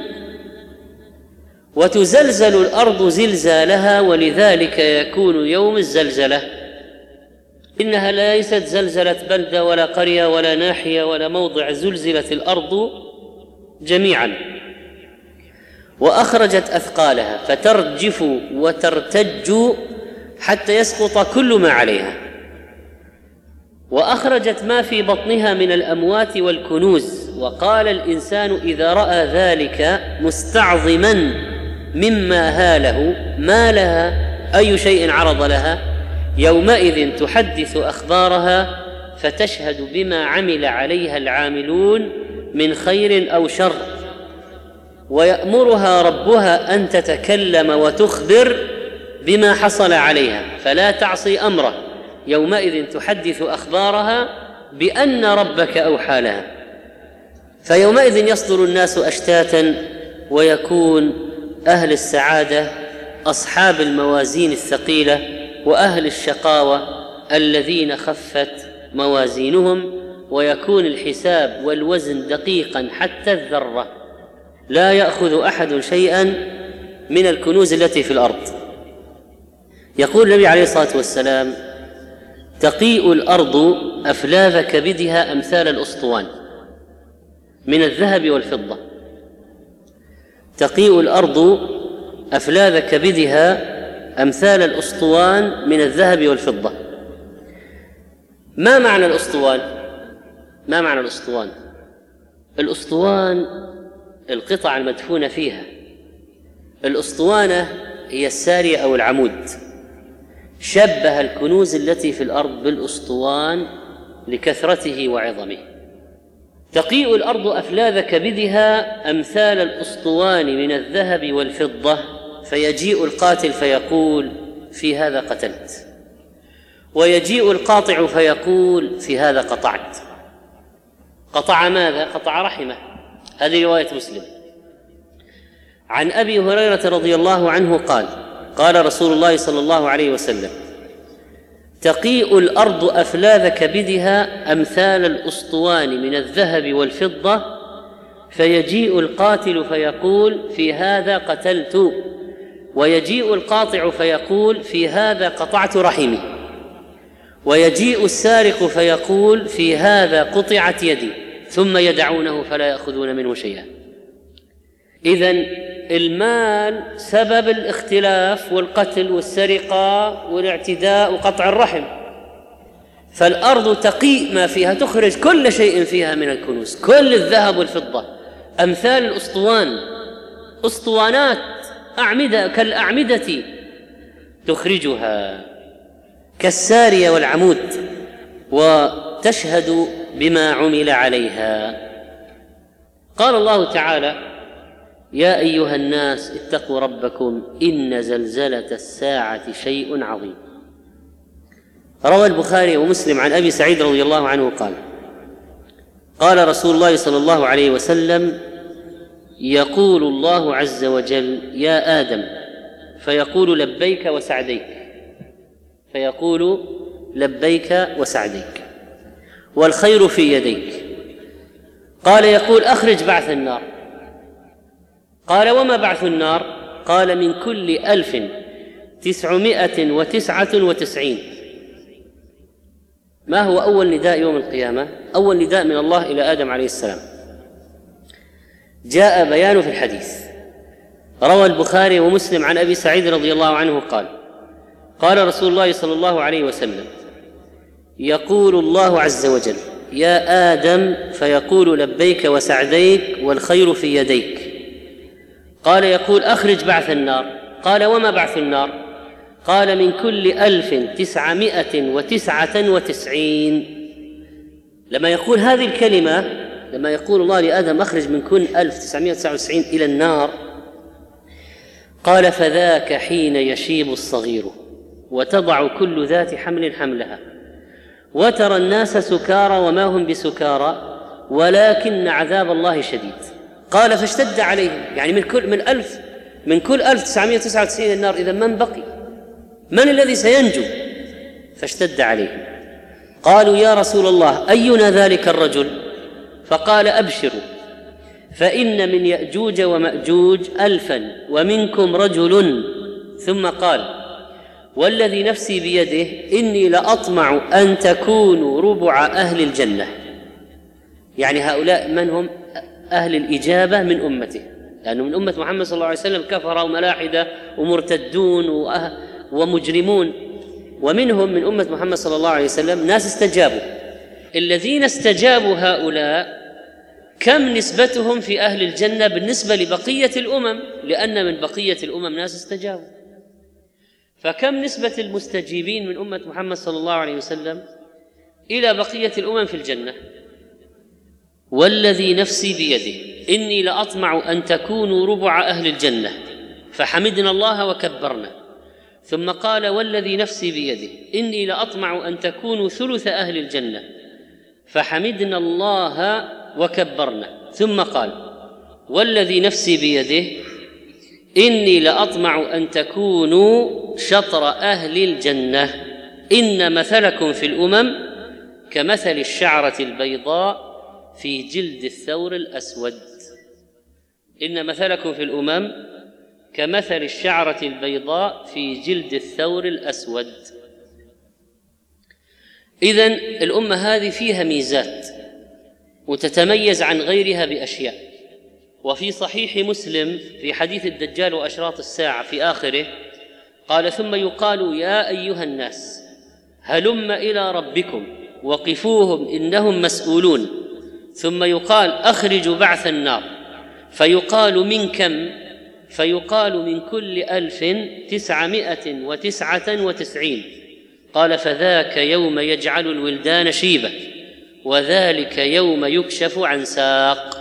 وتزلزل الأرض زلزالها، ولذلك يكون يوم الزلزلة. إنها ليست زلزلة بلدة ولا قرية ولا ناحية ولا موضع، زلزلت الأرض جميعا وأخرجت أثقالها فترجف وترتج حتى يسقط كل ما عليها، وأخرجت ما في بطنها من الأموات والكنوز. وقال الإنسان إذا رأى ذلك مستعظما مما هاله ما لها أي شيء عرض لها، يومئذ تحدث أخبارها فتشهد بما عمل عليها العاملون من خير أو شر، ويأمرها ربها أن تتكلم وتخبر بما حصل عليها فلا تعصي أمره، يومئذ تحدث أخبارها بأن ربك أوحى لها. فيومئذ يصدر الناس أشتاتا، ويكون أهل السعادة أصحاب الموازين الثقيلة، وأهل الشقاوة الذين خفت موازينهم، ويكون الحساب والوزن دقيقا حتى الذرة، لا يأخذ أحد شيئا من الكنوز التي في الأرض. يقول النبي عليه الصلاة والسلام: تقيء الأرض أفلاذ كبدها أمثال الأسطوان من الذهب والفضة. تقيء الأرض أفلاذ كبدها أمثال الأسطوان من الذهب والفضة. ما معنى الأسطوان؟ ما معنى الأسطوان؟ الأسطوان القطع المدفونة فيها. الأسطوانة هي السارية أو العمود. شبه الكنوز التي في الأرض بالأسطوان لكثرته وعظمه. تقيء الأرض أفلاذ كبدها أمثال الأسطوان من الذهب والفضة، فيجيء القاتل فيقول: في هذا قتلت، ويجيء القاطع فيقول: في هذا قطعت. قطع ماذا؟ قطع رحمه. هذه رواية مسلم. عن أبي هريرة رضي الله عنه قال: قال رسول الله صلى الله عليه وسلم: تقيء الأرض أفلاذ كبدها أمثال الأسطوان من الذهب والفضة، فيجيء القاتل فيقول: في هذا قتلت، ويجيء القاطع فيقول: في هذا قطعت رحمي، ويجيء السارق فيقول: في هذا قطعت يدي، ثم يدعونه فلا يأخذون منه شيئا. إذن المال سبب الاختلاف والقتل والسرقة والاعتداء وقطع الرحم، فالأرض تقيء ما فيها، تخرج كل شيء فيها من الكنوز، كل الذهب والفضة، أمثال الأسطوان، أسطوانات أعمدة كالأعمدة تخرجها كالسارية والعمود، وتشهد بما عمل عليها. قال الله تعالى: يا أيها الناس اتقوا ربكم إن زلزلة الساعة شيء عظيم. روى البخاري ومسلم عن أبي سعيد رضي الله عنه قال: قال رسول الله صلى الله عليه وسلم: يقول الله عز وجل: يا آدم، فيقول لبيك وسعديك، فيقول لبيك وسعديك، والخير في يديك. قال: يقول: أخرج بعث النار. قال: وما بعث النار؟ قال: من كل ألف تسعمائة وتسعة وتسعين. ما هو أول نداء يوم القيامة؟ أول نداء من الله إلى آدم عليه السلام جاء بيانه في الحديث. روى البخاري ومسلم عن أبي سعيد رضي الله عنه قال: قال رسول الله صلى الله عليه وسلم: يقول الله عز وجل: يا آدم، فيقول لبيك وسعديك، والخير في يديك. قال: يقول: أخرج بعث النار. قال: وما بعث النار؟ قال: من كل ألف تسعمائة وتسعة وتسعين. لما يقول هذه الكلمة، لما يقول الله لآدم: أخرج من كل ألف تسعمائة وتسعة وتسعين إلى النار، قال: فذاك حين يشيب الصغير وتضع كل ذات حمل حملها، وترى الناس سكارى وما هم بسكارى ولكن عذاب الله شديد. قال: فاشتد عليهم، يعني من كل من ألف من كل ألف تسعمائة وتسعة وتسعين النار، إذا من بقي؟ من الذي سينجو؟ فاشتد عليهم. قالوا: يا رسول الله، أينا ذلك الرجل؟ فقال: أبشروا، فإن من يأجوج ومأجوج ألفا ومنكم رجل. ثم قال: والذي نفسي بيده إني لأطمع أن تكونوا ربع أهل الجنة. يعني هؤلاء من هم؟ أهل الإجابة من أمته، لأنه من أمة محمد صلى الله عليه وسلم كفر وملاحدة ومرتدون ومجرمون، ومنهم من أمة محمد صلى الله عليه وسلم ناس استجابوا. الذين استجابوا هؤلاء كم نسبتهم في أهل الجنة بالنسبة لبقية الأمم؟ لأن من بقية الأمم ناس استجابوا. فكم نسبة المستجيبين من أمة محمد صلى الله عليه وسلم إلى بقية الأمم في الجنة؟ والذي نفسي بيده إني لأطمع أن تكونوا ربع أهل الجنة، فحمدنا الله وكبرنا. ثم قال: والذي نفسي بيده إني لأطمع أن تكونوا ثلث أهل الجنة، فحمدنا الله وكبرنا. ثم قال: والذي نفسي بيده إني لأطمع أن تكونوا شطر أهل الجنة، إن مثلكم في الأمم كمثل الشعرة البيضاء في جلد الثور الأسود. إن مثلكم في الأمم كمثل الشعرة البيضاء في جلد الثور الأسود. إذن الأمة هذه فيها ميزات وتتميز عن غيرها بأشياء. وفي صحيح مسلم في حديث الدجال وأشراط الساعة في آخره قال: ثم يقال: يا أيها الناس، هلم إلى ربكم وقفوهم إنهم مسؤولون. ثم يقال: أخرجوا بعث النار. فيقال: من كم؟ فيقال: من كل ألف تسعمائة وتسعة وتسعين. قال: فذاك يوم يجعل الولدان شيبة، وذلك يوم يكشف عن ساق.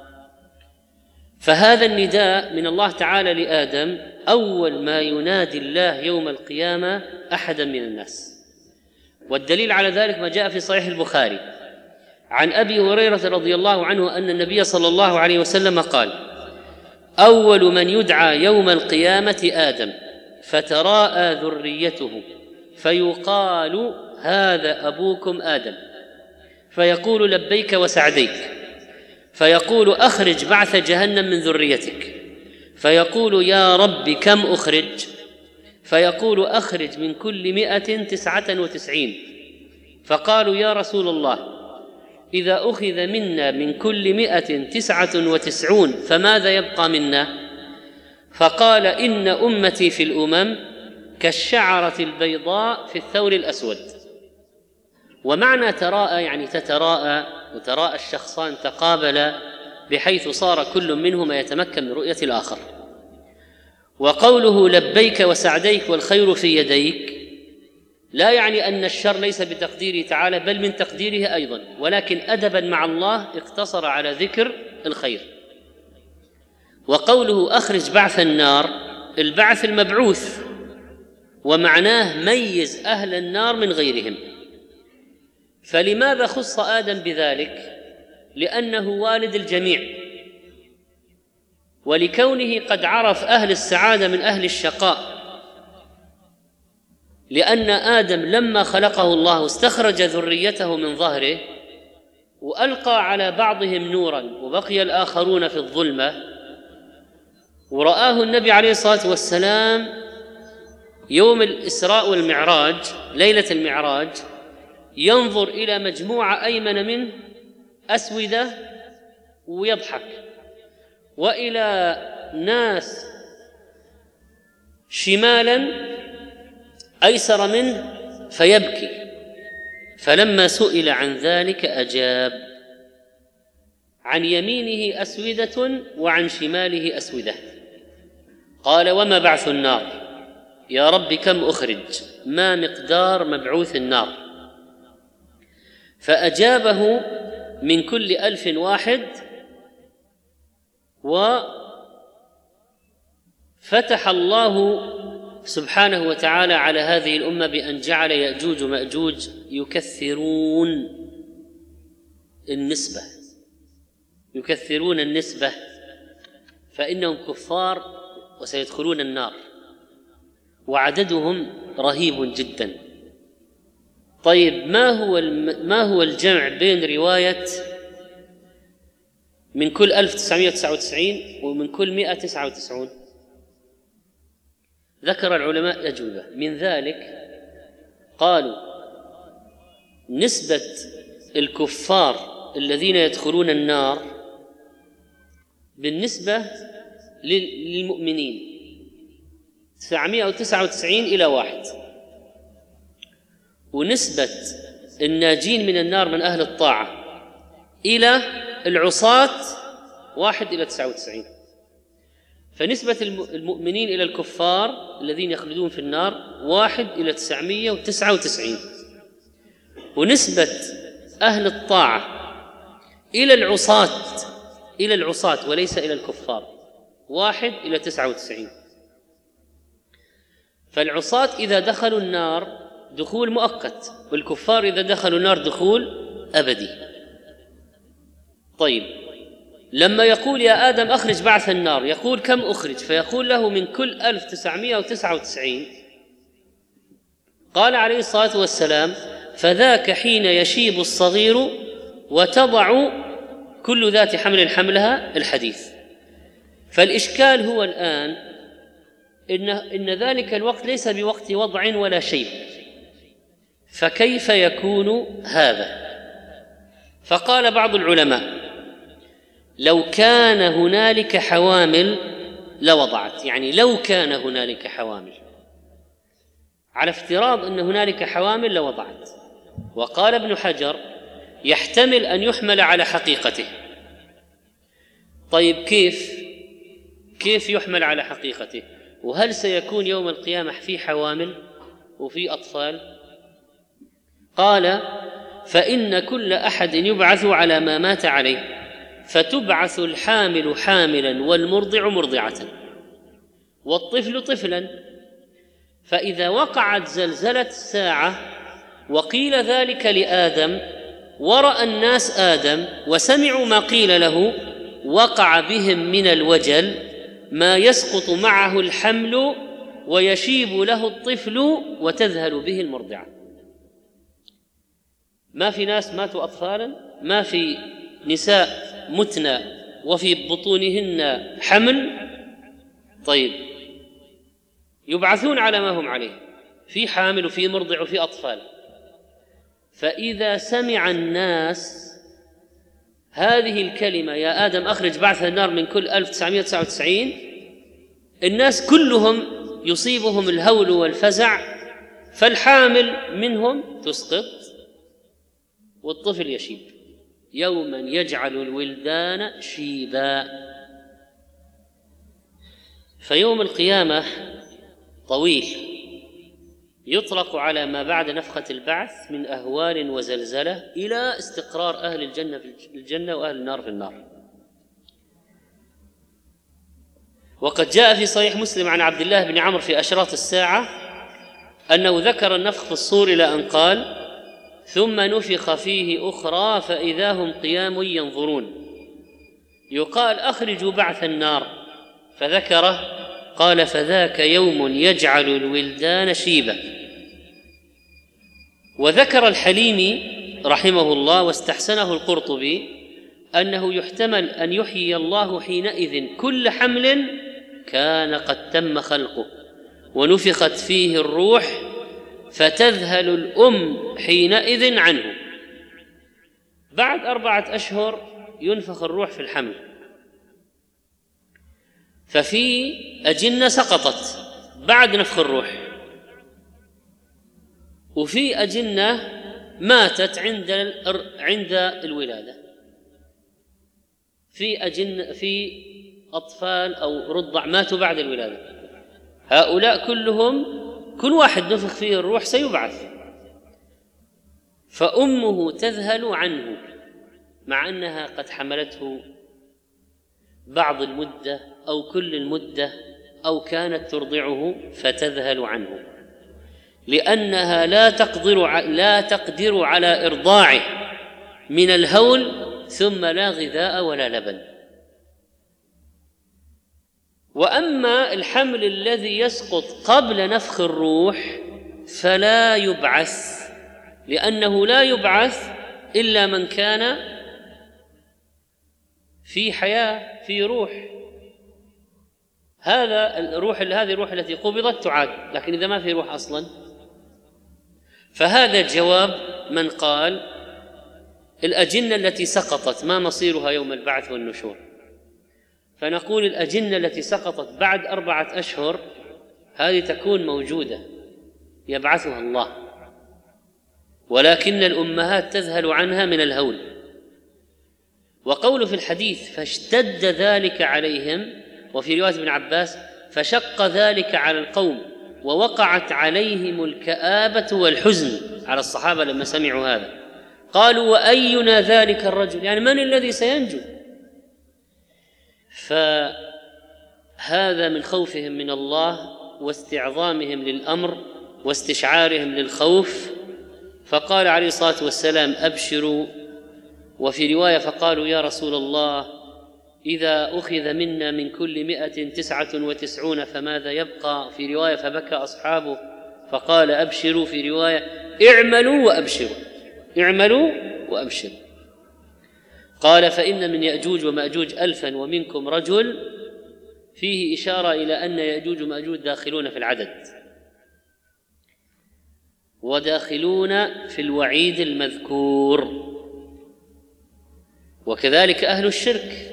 فهذا النداء من الله تعالى لآدم أول ما ينادي الله يوم القيامة أحدا من الناس. والدليل على ذلك ما جاء في صحيح البخاري عن أبي هريرة رضي الله عنه أن النبي صلى الله عليه وسلم قال: أول من يدعى يوم القيامة آدم، فتراءى ذريته، فيقال: هذا أبوكم آدم، فيقول: لبيك وسعديك. فيقول: أخرج بعث جهنم من ذريتك. فيقول: يا رب كم أخرج؟ فيقول: أخرج من كل مئة تسعة وتسعين. فقالوا: يا رسول الله، إذا أخذ منا من كل مئة تسعة وتسعون فماذا يبقى منا؟ فقال: إن أمتي في الأمم كالشعرة البيضاء في الثور الأسود. ومعنى تراءى يعني تتراءى، وتراءى الشخصان تقابلا بحيث صار كل منهما يتمكن من رؤية الآخر. وقوله لبيك وسعديك والخير في يديك لا يعني أن الشر ليس بتقديره تعالى، بل من تقديره أيضا، ولكن أدبا مع الله اقتصر على ذكر الخير. وقوله أخرج بعث النار، البعث المبعوث، ومعناه ميز أهل النار من غيرهم. فلماذا خص آدم بذلك؟ لأنه والد الجميع، ولكونه قد عرف أهل السعادة من أهل الشقاء، لأن آدم لما خلقه الله استخرج ذريته من ظهره وألقى على بعضهم نورا وبقي الآخرون في الظلمة، ورآه النبي عليه الصلاة والسلام يوم الإسراء والمعراج، ليلة المعراج، ينظر إلى مجموعة أيمن منه أسودة ويضحك، وإلى ناس شمالا أيسر منه فيبكي. فلما سئل عن ذلك أجاب: عن يمينه أسودة وعن شماله أسودة. قال: وما بعث النار؟ يا رب كم أخرج؟ ما مقدار مبعوث النار؟ فأجابه: من كل ألف واحد. وفتح الله سبحانه وتعالى على هذه الأمة بأن جعل يأجوج ومأجوج يكثرون النسبة يكثرون النسبة فإنهم كفار وسيدخلون النار، وعددهم رهيب جدا. طيب، ما هو ما هو الجمع بين رواية من كل ألف وتسعمائة وتسعة وتسعين ومن كل مائة وتسعة وتسعين؟ ذكر العلماء أجوبة من ذلك. قالوا: نسبة الكفار الذين يدخلون النار بالنسبة للمؤمنين تسعمائة وتسعة وتسعين إلى واحد، ونسبة الناجين من النار من أهل الطاعة إلى العصاة واحد إلى تسعة وتسعين. فنسبة المؤمنين إلى الكفار الذين يخلدون في النار واحد إلى تسعمائة وتسعة وتسعين، ونسبة أهل الطاعة إلى العصاة إلى العصاة وليس إلى الكفار واحد إلى تسعة وتسعين. فالعصاة إذا دخلوا النار دخول مؤقت، والكفار إذا دخلوا النار دخول أبدي. طيب، لما يقول يا آدم أخرج بعث النار، يقول كم أخرج؟ فيقول له من كل ألف وتسعمائة وتسعة وتسعين. قال عليه الصلاة والسلام: فذاك حين يشيب الصغير وتضع كل ذات حمل حملها، الحديث. فالإشكال هو الآن إن, إن ذلك الوقت ليس بوقت وضع ولا شيب، فكيف يكون هذا؟ فقال بعض العلماء: لو كان هنالك حوامل لوضعت، يعني لو كان هنالك حوامل، على افتراض أن هنالك حوامل لوضعت. وقال ابن حجر: يحتمل أن يحمل على حقيقته. طيب، كيف كيف يحمل على حقيقته؟ وهل سيكون يوم القيامة في حوامل وفي أطفال؟ قال: فإن كل أحد يبعث على ما مات عليه، فتبعث الحامل حاملا والمرضع مرضعة والطفل طفلا. فإذا وقعت زلزلة الساعة وقيل ذلك لآدم ورأى الناس آدم وسمعوا ما قيل له، وقع بهم من الوجل ما يسقط معه الحمل ويشيب له الطفل وتذهل به المرضعة. ما في ناس ماتوا أطفالا، ما في نساء متنى وفي بطونهن حمل. طيب، يبعثون على ما هم عليه، في حامل وفي مرضع وفي أطفال. فإذا سمع الناس هذه الكلمة يا آدم أخرج بعث النار من كل ألف وتسعمائة وتسعة وتسعين، الناس كلهم يصيبهم الهول والفزع، فالحامل منهم تسقط والطفل يشيب. يوما يجعل الولدان شيبا. فيوم القيامة طويل، يطلق على ما بعد نفخة البعث من أهوال وزلزلة إلى استقرار أهل الجنة في الجنة وأهل النار في النار. وقد جاء في صحيح مسلم عن عبد الله بن عمرو في أشراط الساعة أنه ذكر النفخ في الصور إلى أن قال: ثم نفخ فيه أخرى فإذا هم قيام ينظرون. يقال: أخرجوا بعث النار، فذكره قال: فذاك يوم يجعل الولدان شيبة. وذكر الحليمي رحمه الله واستحسنه القرطبي أنه يحتمل أن يحيي الله حينئذ كل حمل كان قد تم خلقه ونفخت فيه الروح، فتذهل الأم حينئذ عنه. بعد أربعة أشهر ينفخ الروح في الحمل، ففي أجنة سقطت بعد نفخ الروح، وفي أجنة ماتت عند عند الولادة، في أجنة في أطفال أو رضع ماتوا بعد الولادة. هؤلاء كلهم كل واحد نفخ فيه الروح سيبعث، فأمه تذهل عنه مع أنها قد حملته بعض المدة أو كل المدة أو كانت ترضعه، فتذهل عنه لأنها لا تقدر لا تقدر على إرضاعه من الهول، ثم لا غذاء ولا لبن. وأما الحمل الذي يسقط قبل نفخ الروح فلا يبعث، لأنه لا يبعث إلا من كان في حياة، في روح. هذا الروح هذه الروح التي قبضت تعاد، لكن إذا ما في روح أصلا، فهذا جواب من قال الأجنة التي سقطت ما مصيرها يوم البعث والنشور. فنقول الأجنة التي سقطت بعد أربعة أشهر هذه تكون موجودة يبعثها الله، ولكن الأمهات تذهل عنها من الهول. وقول في الحديث: فاشتد ذلك عليهم، وفي رواية ابن عباس: فشق ذلك على القوم ووقعت عليهم الكآبة والحزن على الصحابة لما سمعوا هذا، قالوا: وأينا ذلك الرجل؟ يعني من الذي سينجو؟ فهذا من خوفهم من الله واستعظامهم للأمر واستشعارهم للخوف. فقال عليه الصلاة والسلام: أبشروا. وفي رواية: فقالوا: يا رسول الله، إذا أخذ منا من كل مئة تسعة وتسعون فماذا يبقى؟ في رواية: فبكى أصحابه. فقال: أبشروا. في رواية: اعملوا وأبشروا، اعملوا وأبشروا. قال: فإن من يأجوج ومأجوج ألفا ومنكم رجل، فيه إشارة إلى أن يأجوج ومأجوج داخلون في العدد وداخلون في الوعيد المذكور، وكذلك أهل الشرك.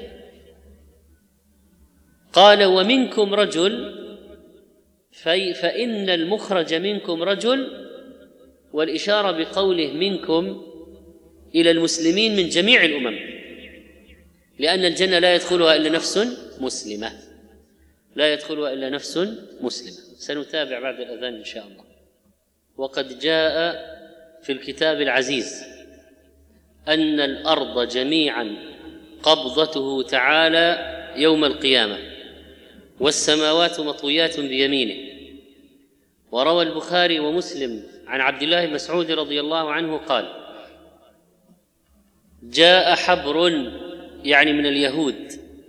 قال: ومنكم رجل، فإن المخرج منكم رجل، والإشارة بقوله منكم إلى المسلمين من جميع الأمم، لأن الجنة لا يدخلها إلا نفس مسلمة، لا يدخلها إلا نفس مسلمة. سنتابع بعد الأذان إن شاء الله. وقد جاء في الكتاب العزيز أن الأرض جميعا قبضته تعالى يوم القيامة، والسماوات مطويات بيمينه. وروى البخاري ومسلم عن عبد الله بن مسعود رضي الله عنه قال: جاء حبر، يعني من اليهود،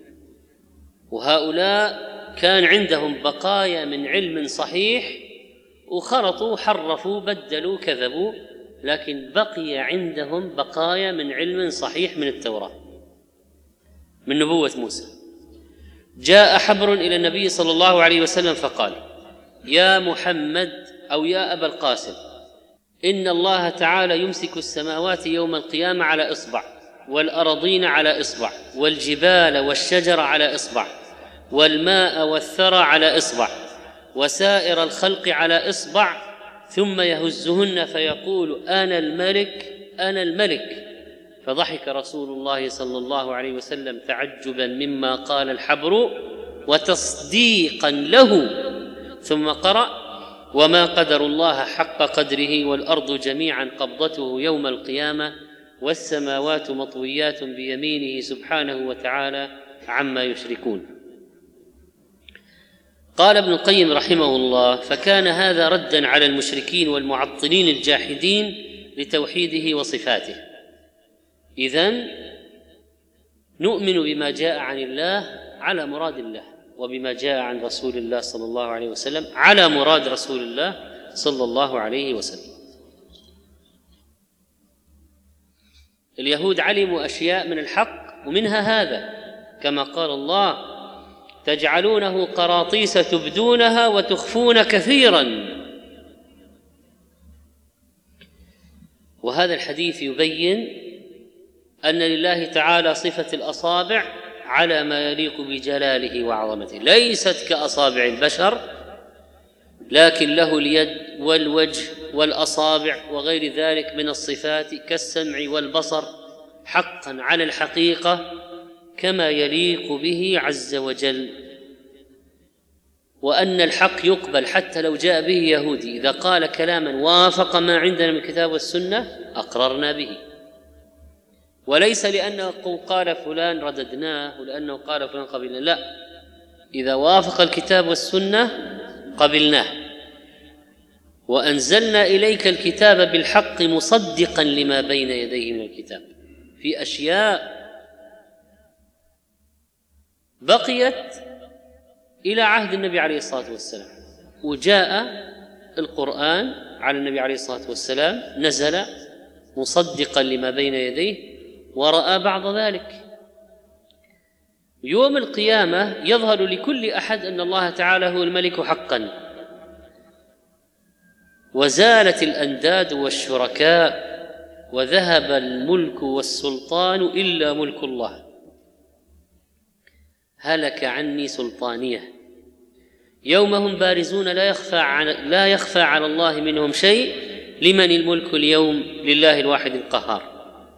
وهؤلاء كان عندهم بقايا من علم صحيح، وخرطوا حرفوا بدلوا كذبوا، لكن بقي عندهم بقايا من علم صحيح من التوراة، من نبوة موسى. جاء حبر إلى النبي صلى الله عليه وسلم فقال: يا محمد، أو يا أبا القاسم، إن الله تعالى يمسك السماوات يوم القيامة على إصبع، والأراضين على إصبع، والجبال والشجر على إصبع، والماء والثرى على إصبع، وسائر الخلق على إصبع، ثم يهزهن فيقول: أنا الملك أنا الملك. فضحك رسول الله صلى الله عليه وسلم تعجبا مما قال الحبر وتصديقا له، ثم قرأ: وما قدر الله حق قدره، والأرض جميعا قبضته يوم القيامة، والسماوات مطويات بيمينه سبحانه وتعالى عما يشركون. قال ابن القيم رحمه الله: فكان هذا ردا على المشركين والمعطلين الجاحدين لتوحيده وصفاته. إذن نؤمن بما جاء عن الله على مراد الله، وبما جاء عن رسول الله صلى الله عليه وسلم على مراد رسول الله صلى الله عليه وسلم. اليهود علموا أشياء من الحق ومنها هذا، كما قال الله: تجعلونه قراطيس تبدونها وتخفون كثيرا. وهذا الحديث يبين أن لله تعالى صفة الأصابع على ما يليق بجلاله وعظمته، ليست كأصابع البشر، لكن له اليد والوجه والأصابع وغير ذلك من الصفات كالسمع والبصر حقا على الحقيقة كما يليق به عز وجل. وأن الحق يقبل حتى لو جاء به يهودي، إذا قال كلاما وافق ما عندنا من الكتاب والسنة أقررنا به، وليس لأنه قال فلان رددناه ولأنه قال فلان قبلناه، لا، إذا وافق الكتاب والسنة قبلناه. وأنزلنا إليك الكتاب بالحق مصدقا لما بين يديه من الكتاب. في أشياء بقيت إلى عهد النبي عليه الصلاة والسلام، وجاء القرآن على النبي عليه الصلاة والسلام نزل مصدقا لما بين يديه ورأى بعض ذلك. يوم القيامة يظهر لكل أحد أن الله تعالى هو الملك حقا، وزالت الأنداد والشركاء، وذهب الملك والسلطان إلا ملك الله. هلك عني سلطانية. يوم هم بارزون لا يخفى على, لا يخفى على الله منهم شيء. لمن الملك اليوم؟ لله الواحد القهار.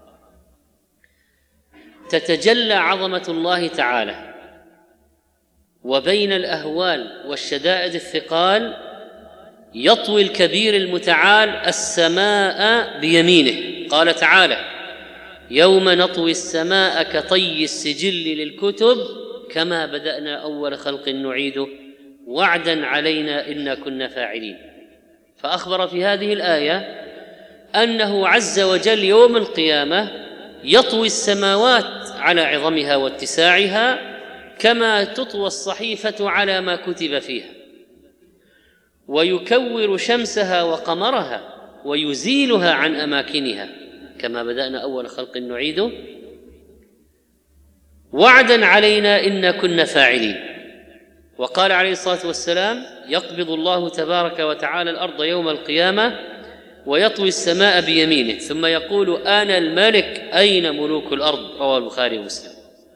تتجلى عظمة الله تعالى، وبين الأهوال والشدائد الثقال يطوي الكبير المتعال السماء بيمينه. قال تعالى: يوم نطوي السماء كطي السجل للكتب كما بدأنا أول خلق نعيده وعدا علينا إنا كنا فاعلين. فأخبر في هذه الآية أنه عز وجل يوم القيامة يطوي السماوات على عظمها واتساعها كما تطوى الصحيفة على ما كتب فيها، ويكور شمسها وقمرها ويزيلها عن أماكنها كما بدأنا أول خلق نعيده وعدا علينا إنا كنا فاعلين. وقال عليه الصلاة والسلام: يقبض الله تبارك وتعالى الأرض يوم القيامة ويطوي السماء بيمينه ثم يقول: أنا الملك أين ملوك الأرض؟ رواه البخاري ومسلم.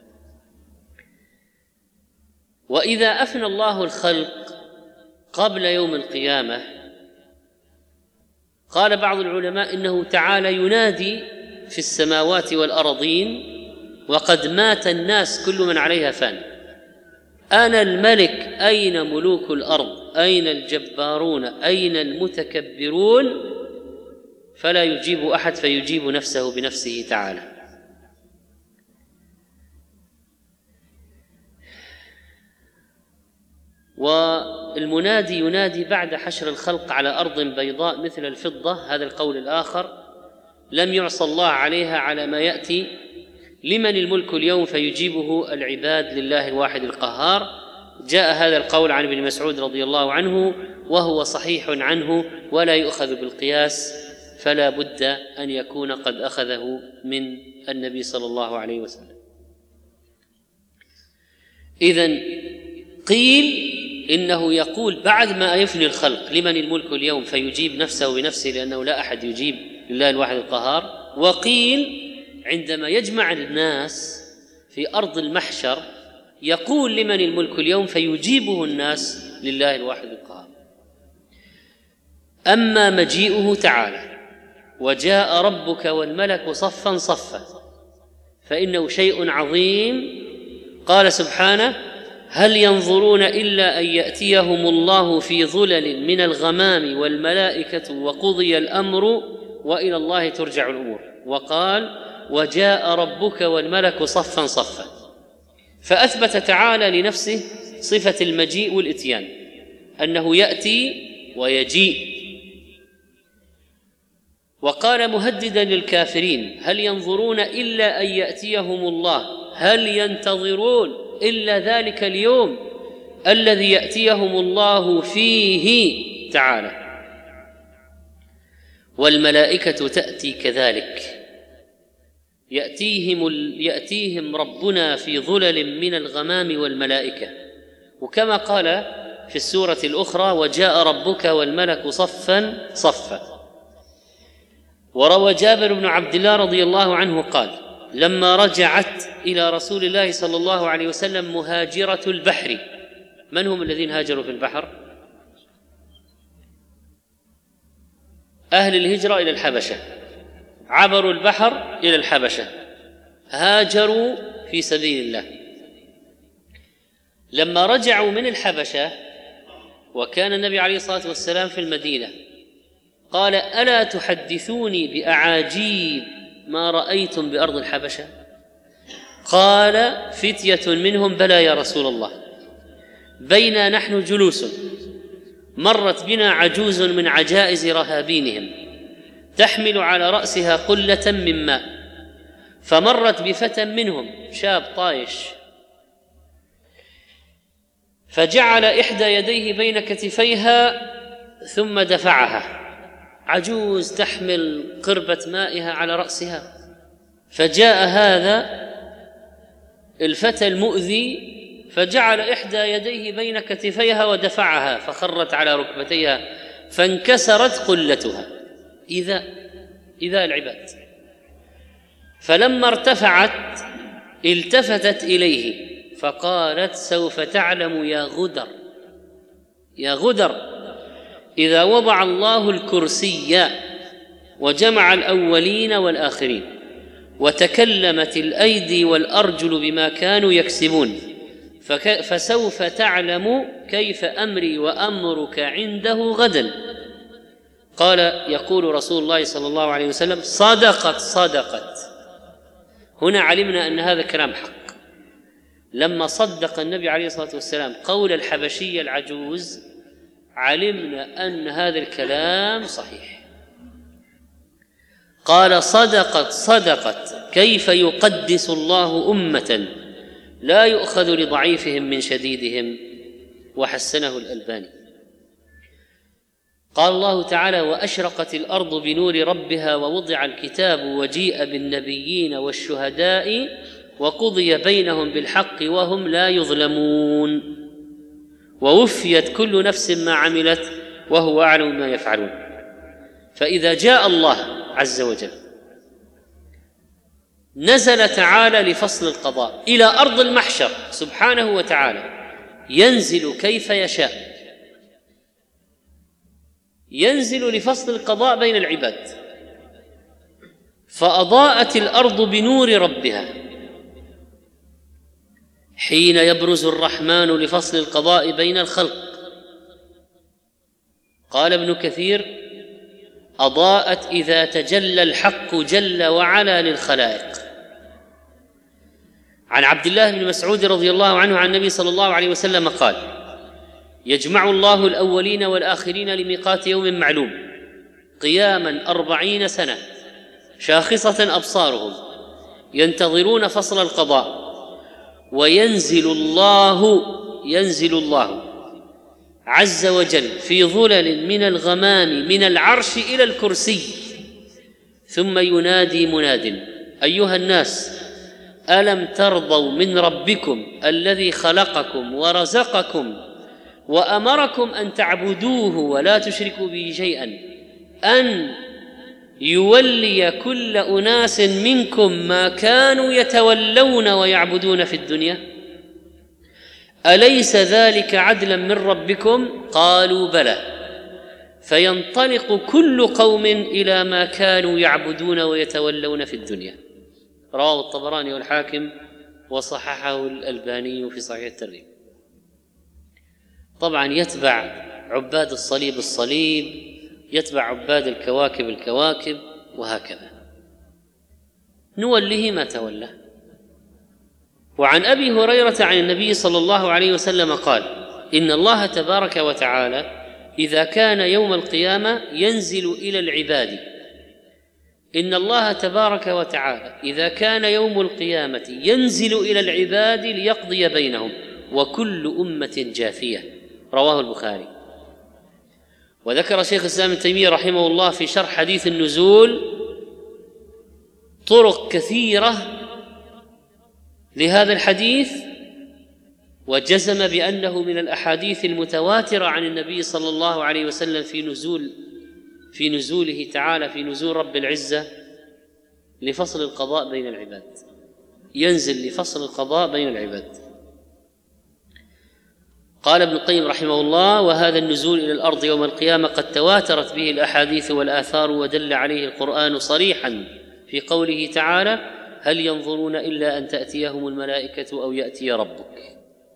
وإذا أفنى الله الخلق قبل يوم القيامة، قال بعض العلماء إنه تعالى ينادي في السماوات والأرضين وقد مات الناس كل من عليها فان: أنا الملك أين ملوك الأرض؟ أين الجبارون؟ أين المتكبرون؟ فلا يجيب أحد فيجيب نفسه بنفسه تعالى. والمنادي ينادي بعد حشر الخلق على أرض بيضاء مثل الفضة، هذا القول الآخر، لم يعصى الله عليها على ما يأتي: لمن الملك اليوم؟ فيجيبه العباد لله الواحد القهار. جاء هذا القول عن ابن مسعود رضي الله عنه وهو صحيح عنه ولا يؤخذ بالقياس، فلا بد أن يكون قد أخذه من النبي صلى الله عليه وسلم. إذن قيل إنه يقول بعد ما يفني الخلق: لمن الملك اليوم؟ فيجيب نفسه بنفسه لأنه لا أحد يجيب لله الواحد القهار. وقيل عندما يجمع الناس في أرض المحشر يقول: لمن الملك اليوم؟ فيجيبه الناس لله الواحد القهار. أما مجيئه تعالى وجاء ربك والملك صفا صفا فإنه شيء عظيم. قال سبحانه: هل ينظرون إلا أن يأتيهم الله في ظلل من الغمام والملائكة وقضي الأمر وإلى الله ترجع الأمور. وقال: وجاء ربك والملك صفا صفا. فأثبت تعالى لنفسه صفة المجيء والإتيان، أنه يأتي ويجيء. وقال مهددا للكافرين: هل ينظرون إلا أن يأتيهم الله، هل ينتظرون إلا ذلك اليوم الذي يأتيهم الله فيه تعالى. والملائكة تأتي كذلك، يأتيهم, يأتيهم ربنا في ظلل من الغمام والملائكة، وكما قال في السورة الأخرى: وجاء ربك والملك صفا صفا. وروى جابر بن عبد الله رضي الله عنه قال: لما رجعت إلى رسول الله صلى الله عليه وسلم مهاجرة البحر. من هم الذين هاجروا في البحر؟ أهل الهجرة إلى الحبشة، عبروا البحر إلى الحبشة، هاجروا في سبيل الله. لما رجعوا من الحبشة وكان النبي عليه الصلاة والسلام في المدينة، قال: ألا تحدثوني بأعاجيب ما رأيتم بأرض الحبشة؟ قال فتية منهم: بلى يا رسول الله، بينا نحن جلوس مرت بنا عجوز من عجائز رهابينهم تحمل على رأسها قلة من ماء، فمرت بفتى منهم شاب طايش، فجعل إحدى يديه بين كتفيها ثم دفعها. عجوز تحمل قربة مائها على رأسها، فجاء هذا الفتى المؤذي فجعل إحدى يديه بين كتفيها ودفعها، فخرت على ركبتيها فانكسرت قلتها. إذا إذا العباد. فلما ارتفعت التفتت إليه فقالت: سوف تعلم يا غدر، يا غدر، إذا وضع الله الكرسي وجمع الأولين والآخرين وتكلمت الأيدي والأرجل بما كانوا يكسبون، فسوف تعلم كيف أمري وأمرك عنده غدا. قال: يقول رسول الله صلى الله عليه وسلم: صدقت صدقت. هنا علمنا أن هذا كلام حق. لما صدق النبي عليه الصلاة والسلام قول الحبشية العجوز علمنا أن هذا الكلام صحيح. قال: صدقت صدقت، كيف يقدس الله أمة لا يؤخذ لضعيفهم من شديدهم. وحسنه الألباني. قال الله تعالى: وأشرقت الأرض بنور ربها ووضع الكتاب وجيء بالنبيين والشهداء وقضي بينهم بالحق وهم لا يظلمون ووفيت كل نفس ما عملت وهو أعلم ما يفعلون. فإذا جاء الله عز وجل نزل تعالى لفصل القضاء إلى أرض المحشر سبحانه وتعالى، ينزل كيف يشاء، ينزل لفصل القضاء بين العباد. فأضاءت الأرض بنور ربها حين يبرز الرحمن لفصل القضاء بين الخلق. قال ابن كثير: أضاءت إذا تجلى الحق جل وعلا للخلائق. عن عبد الله بن مسعود رضي الله عنه عن النبي صلى الله عليه وسلم قال: يجمع الله الأولين والآخرين لميقات يوم معلوم قياما أربعين سنة شاخصة أبصارهم ينتظرون فصل القضاء، وينزل الله ينزل الله عز وجل في ظلل من الغمام من العرش إلى الكرسي، ثم ينادي مناد: أيها الناس، ألم ترضوا من ربكم الذي خلقكم ورزقكم وأمركم أن تعبدوه ولا تشركوا به شيئا، أن يولي كل أناس منكم ما كانوا يتولون ويعبدون في الدنيا؟ أليس ذلك عدلا من ربكم؟ قالوا: بلى. فينطلق كل قوم إلى ما كانوا يعبدون ويتولون في الدنيا. رواه الطبراني والحاكم وصححه الألباني في صحيح الترغيب. طبعا يتبع عباد الصليب الصليب، يتبع عباد الكواكب الكواكب، وهكذا. نوله ما تولى. وعن أبي هريرة عن النبي صلى الله عليه وسلم قال: إن الله تبارك وتعالى إذا كان يوم القيامة ينزل إلى العباد إن الله تبارك وتعالى إذا كان يوم القيامة ينزل إلى العباد ليقضي بينهم وكل أمة جاثية. رواه البخاري. وذكر شيخ الإسلام ابن تيمية رحمه الله في شرح حديث النزول طرق كثيرة لهذا الحديث، وجزم بأنه من الأحاديث المتواترة عن النبي صلى الله عليه وسلم في نزول في نزوله تعالى في نزول رب العزة لفصل القضاء بين العباد، ينزل لفصل القضاء بين العباد. قال ابن القيم رحمه الله: وهذا النزول إلى الأرض يوم القيامة قد تواترت به الأحاديث والآثار، ودل عليه القرآن صريحا في قوله تعالى: هل ينظرون إلا أن تأتيهم الملائكة أو يأتي ربك.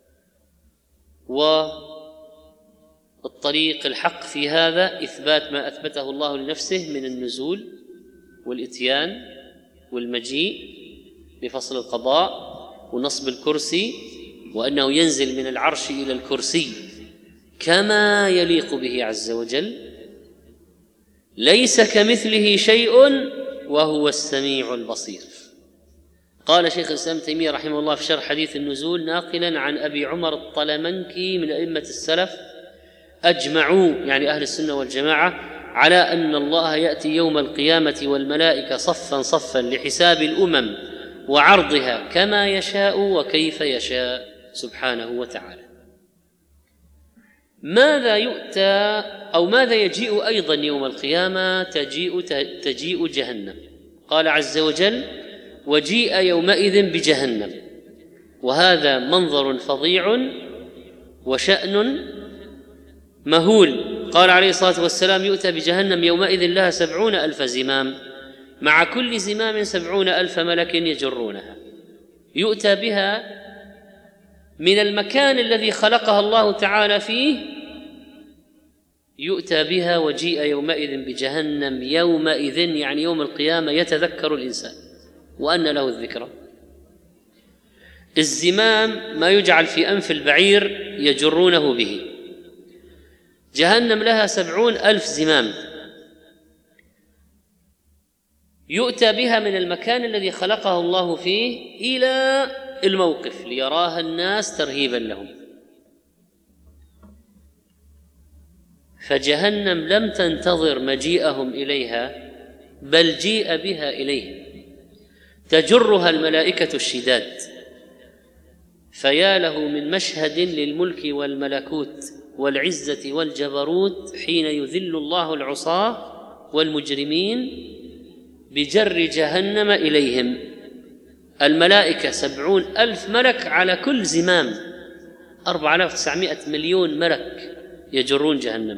والطريق الحق في هذا إثبات ما أثبته الله لنفسه من النزول والإتيان والمجيء لفصل القضاء ونصب الكرسي، وأنه ينزل من العرش إلى الكرسي كما يليق به عز وجل، ليس كمثله شيء وهو السميع البصير. قال شيخ الإسلام ابن تيمية رحمه الله في شرح حديث النزول ناقلا عن أبي عمر الطلمنكي من أئمة السلف: أجمعوا يعني أهل السنة والجماعة على أن الله يأتي يوم القيامة والملائكة صفا صفا لحساب الأمم وعرضها كما يشاء وكيف يشاء سبحانه وتعالى. ماذا يؤتى أو ماذا يجيء أيضا يوم القيامة؟ تجيء تجيء جهنم. قال عز وجل: وجيء يومئذ بجهنم. وهذا منظر فظيع وشأن مهول. قال عليه الصلاة والسلام: يؤتى بجهنم يومئذ لها سبعون ألف زمام، مع كل زمام سبعون ألف ملك يجرونها. يؤتى بها من المكان الذي خلقها الله تعالى فيه، يؤتى بها وجيء يومئذ بجهنم. يومئذ يعني يوم القيامة يتذكر الإنسان وأن له الذكرى. الزمام ما يجعل في أنف البعير يجرونه به. جهنم لها سبعون ألف زمام، يؤتى بها من المكان الذي خلقه الله فيه إلى الموقف ليراها الناس ترهيبا لهم. فجهنم لم تنتظر مجيئهم إليها، بل جيء بها إليهم، تجرها الملائكة الشداد. فيا له من مشهد للملك والملكوت والعزة والجبروت حين يذل الله العصاة والمجرمين بجر جهنم إليهم. الملائكة سبعون ألف ملك على كل زمام، أربعة آلاف وتسعمائة مليون ملك يجرون جهنم.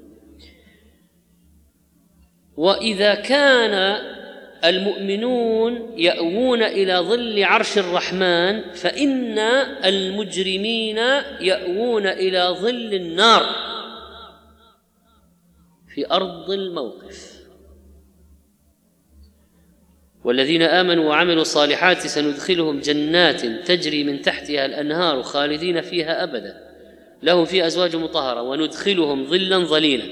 وإذا كان المؤمنون يأوون إلى ظل عرش الرحمن، فإن المجرمين يأوون إلى ظل النار في أرض الموقف. والذين آمنوا وعملوا الصالحات سندخلهم جنات تجري من تحتها الأنهار خالدين فيها أبدا لهم فيها أزواج مطهرة وندخلهم ظلا ظليلا.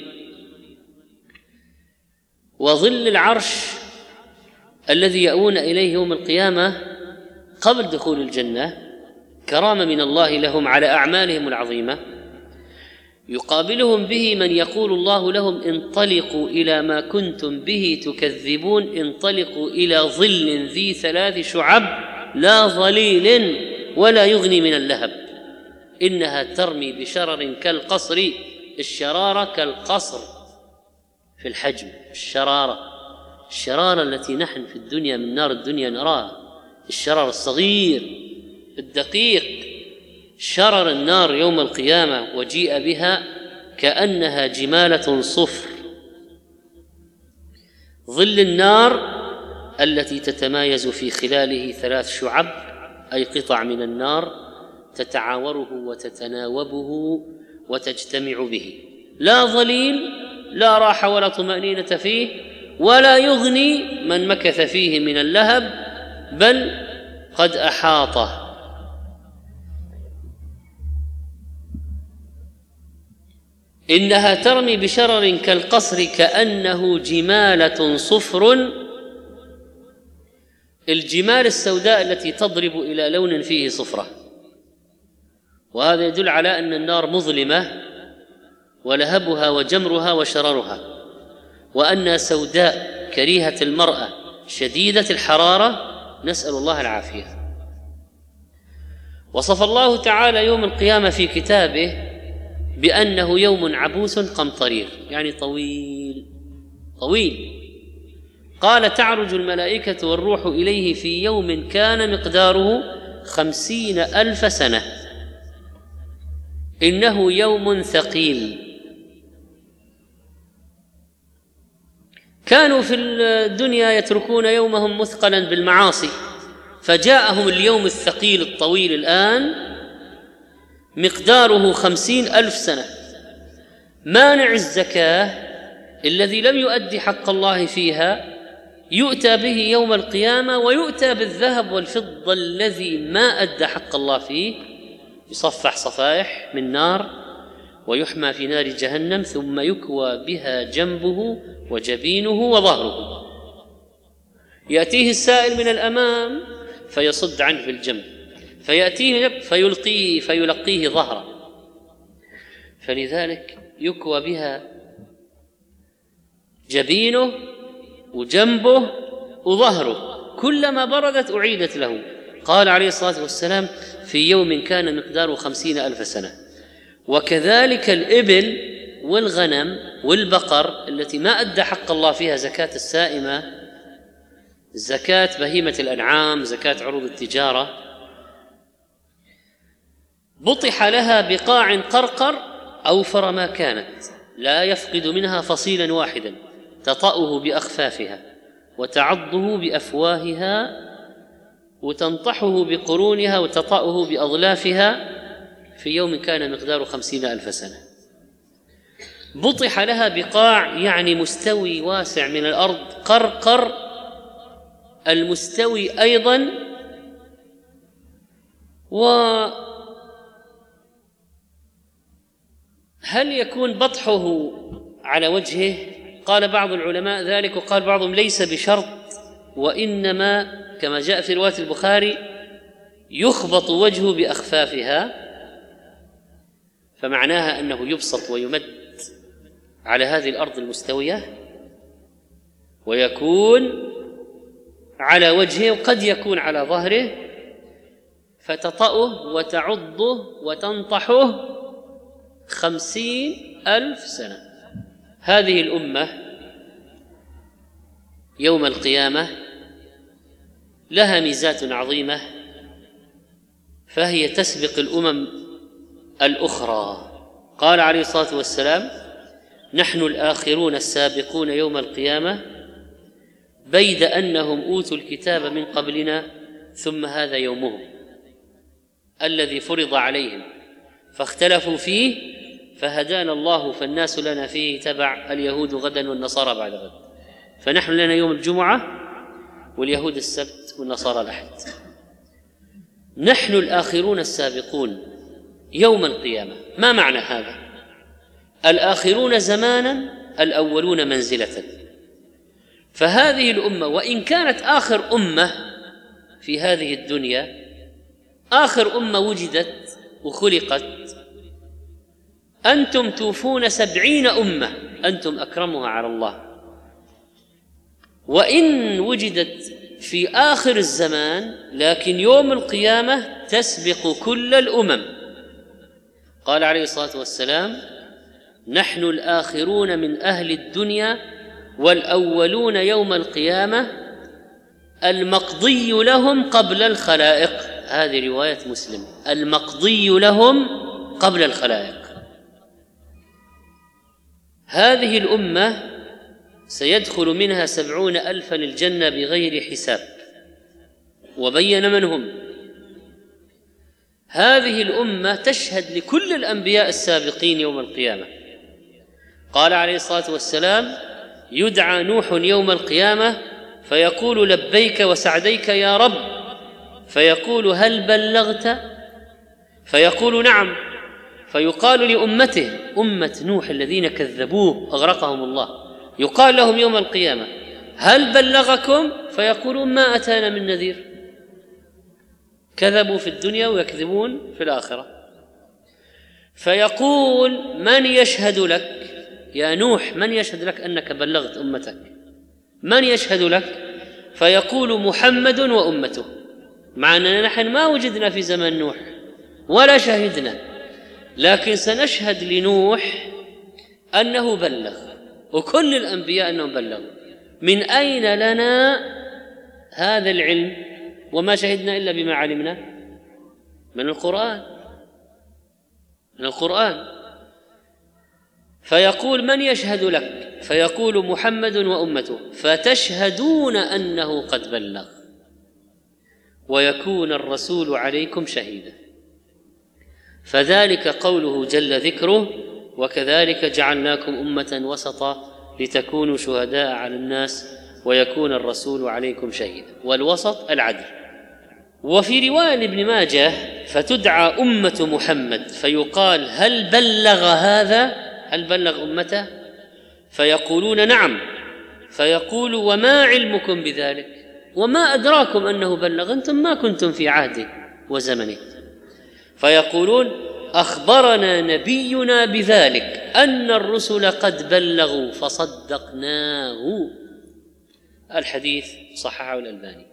وظل العرش الذي يأوون إليه يوم القيامة قبل دخول الجنة كرامة من الله لهم على أعمالهم العظيمة، يقابلهم به من يقول الله لهم: انطلقوا إلى ما كنتم به تكذبون، انطلقوا إلى ظل ذي ثلاث شعب لا ظليل ولا يغني من اللهب، إنها ترمي بشرر كالقصر. الشرارة كالقصر في الحجم، الشرارة الشرارة التي نحن في الدنيا من نار الدنيا نراها، الشرر الصغير الدقيق. شرر النار يوم القيامة وجيء بها كأنها جمالة صفر. ظل النار التي تتمايز في خلاله ثلاث شعب، أي قطع من النار تتعاوره وتتناوبه وتجتمع به، لا ظليل، لا راحة ولا طمأنينة فيه، ولا يغني من مكث فيه من اللهب، بل قد أحاطه إنها ترمي بشرر كالقصر كأنه جمالة صفر. الجمال السوداء التي تضرب إلى لون فيه صفرة، وهذا يدل على أن النار مظلمة ولهبها وجمرها وشررها، وأنها سوداء كريهة المرأة شديدة الحرارة، نسأل الله العافية. وصف الله تعالى يوم القيامة في كتابه بأنه يوم عبوس قمطرير، يعني طويل طويل. قال تعرج الملائكة والروح إليه في يوم كان مقداره خمسين ألف سنة، إنه يوم ثقيل. كانوا في الدنيا يتركون يومهم مثقلا بالمعاصي، فجاءهم اليوم الثقيل الطويل الآن مقداره خمسين ألف سنة. مانع الزكاة الذي لم يؤدي حق الله فيها يؤتى به يوم القيامة، ويؤتى بالذهب والفضة الذي ما أدى حق الله فيه، يصفح صفائح من نار ويحمى في نار جهنم، ثم يكوى بها جنبه وجبينه وظهره. يأتيه السائل من الأمام فيصد عنه في الجنب، فيأتيه فيلقيه فيلقيه ظهره، فلذلك يكوى بها جبينه وجنبه وظهره، كلما بردت أعيدت له. قال عليه الصلاة والسلام في يوم كان مقداره خمسين ألف سنة. وكذلك الإبل والغنم والبقر التي ما أدى حق الله فيها زكاة السائمة، زكاة بهيمة الأنعام، زكاة عروض التجارة، بطح لها بقاع قرقر أوفر ما كانت، لا يفقد منها فصيلا واحدا، تطأه بأخفافها وتعضه بأفواهها وتنطحه بقرونها وتطأه بأظلافها في يوم كان مقداره خمسين ألف سنة. بطح لها بقاع يعني مستوي واسع من الأرض، قرقر المستوي أيضا. وهل يكون بطحه على وجهه؟ قال بعض العلماء ذلك، وقال بعضهم ليس بشرط، وإنما كما جاء في رواية البخاري يخبط وجهه بأخفافها، فمعناها أنه يبسط ويمد على هذه الأرض المستوية ويكون على وجهه، وقد يكون على ظهره، فتطأه وتعضه وتنطحه خمسين ألف سنة. هذه الأمة يوم القيامة لها ميزات عظيمة، فهي تسبق الأمم الأخرى. قال عليه الصلاة والسلام نحن الآخرون السابقون يوم القيامة، بيد أنهم أوتوا الكتاب من قبلنا، ثم هذا يومهم الذي فرض عليهم فاختلفوا فيه، فهدانا الله فالناس لنا فيه تبع، اليهود غدا والنصارى بعد غد، فنحن لنا يوم الجمعة واليهود السبت والنصارى الأحد. نحن الآخرون السابقون يوم القيامة. ما معنى هذا؟ الآخرون زمانا، الأولون منزلة. فهذه الأمة وإن كانت آخر أمة في هذه الدنيا، آخر أمة وجدت وخلقت، أنتم توفون سبعين أمة، أنتم أكرمها على الله. وإن وجدت في آخر الزمان، لكن يوم القيامة تسبق كل الأمم. قال عليه الصلاة والسلام نحن الآخرون من أهل الدنيا والأولون يوم القيامة، المقضي لهم قبل الخلائق. هذه رواية مسلم، المقضي لهم قبل الخلائق. هذه الأمة سيدخل منها سبعون ألفا الجنة بغير حساب، وبين من هم. هذه الأمة تشهد لكل الأنبياء السابقين يوم القيامة. قال عليه الصلاة والسلام يدعى نوح يوم القيامة فيقول لبيك وسعديك يا رب، فيقول هل بلغت؟ فيقول نعم، فيقال لأمته أمة نوح الذين كذبوه أغرقهم الله، يقال لهم يوم القيامة هل بلغكم؟ فيقولون ما أتانا من نذير. كذبوا في الدنيا ويكذبون في الآخرة. فيقول من يشهد لك يا نوح، من يشهد لك أنك بلغت أمتك؟ من يشهد لك؟ فيقول محمد وأمته، مع أننا نحن ما وجدنا في زمن نوح ولا شهدنا، لكن سنشهد لنوح أنه بلغ، وكل الأنبياء أنهم بلغوا. من أين لنا هذا العلم وما شهدنا إلا بما علمنا؟ من القرآن، من القرآن. فيقول من يشهد لك؟ فيقول محمد وأمته، فتشهدون أنه قد بلغ ويكون الرسول عليكم شهيدا. فذلك قوله جل ذكره وكذلك جعلناكم أمة وسطا لتكونوا شهداء على الناس ويكون الرسول عليكم شهيدا. والوسط العدل. وفي رواية ابن ماجه فتدعى أمة محمد فيقال هل بلغ هذا؟ هل بلغ أمته؟ فيقولون نعم. فيقول وما علمكم بذلك؟ وما أدراكم أنه بلغ؟ أنتم ما كنتم في عهده وزمنه. فيقولون أخبرنا نبينا بذلك أن الرسل قد بلغوا فصدقناه. الحديث صححه الألباني.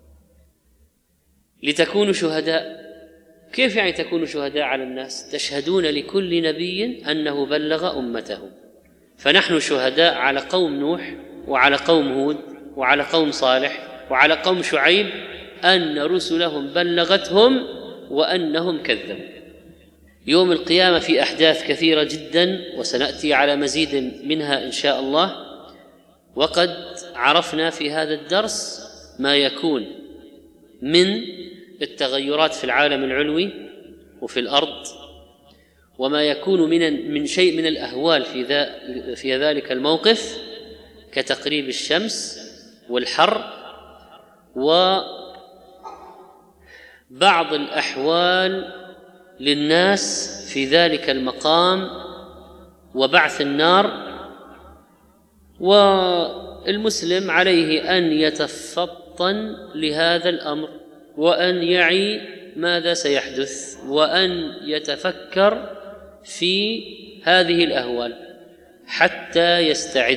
لتكونوا شهداء، كيف يعني تكونوا شهداء على الناس؟ تشهدون لكل نبي أنه بلغ أمته. فنحن شهداء على قوم نوح وعلى قوم هود وعلى قوم صالح وعلى قوم شعيب أن رسلهم بلغتهم وأنهم كذبوا. يوم القيامة في أحداث كثيرة جدا وسنأتي على مزيد منها إن شاء الله. وقد عرفنا في هذا الدرس ما يكون من التغيرات في العالم العلوي وفي الأرض، وما يكون من من شيء من الأهوال في ذا في ذلك الموقف كتقريب الشمس والحر وبعض الأحوال للناس في ذلك المقام وبعث النار. والمسلم عليه أن يتفطن لهذا الأمر وأن يعي ماذا سيحدث وأن يتفكر في هذه الأهوال حتى يستعد.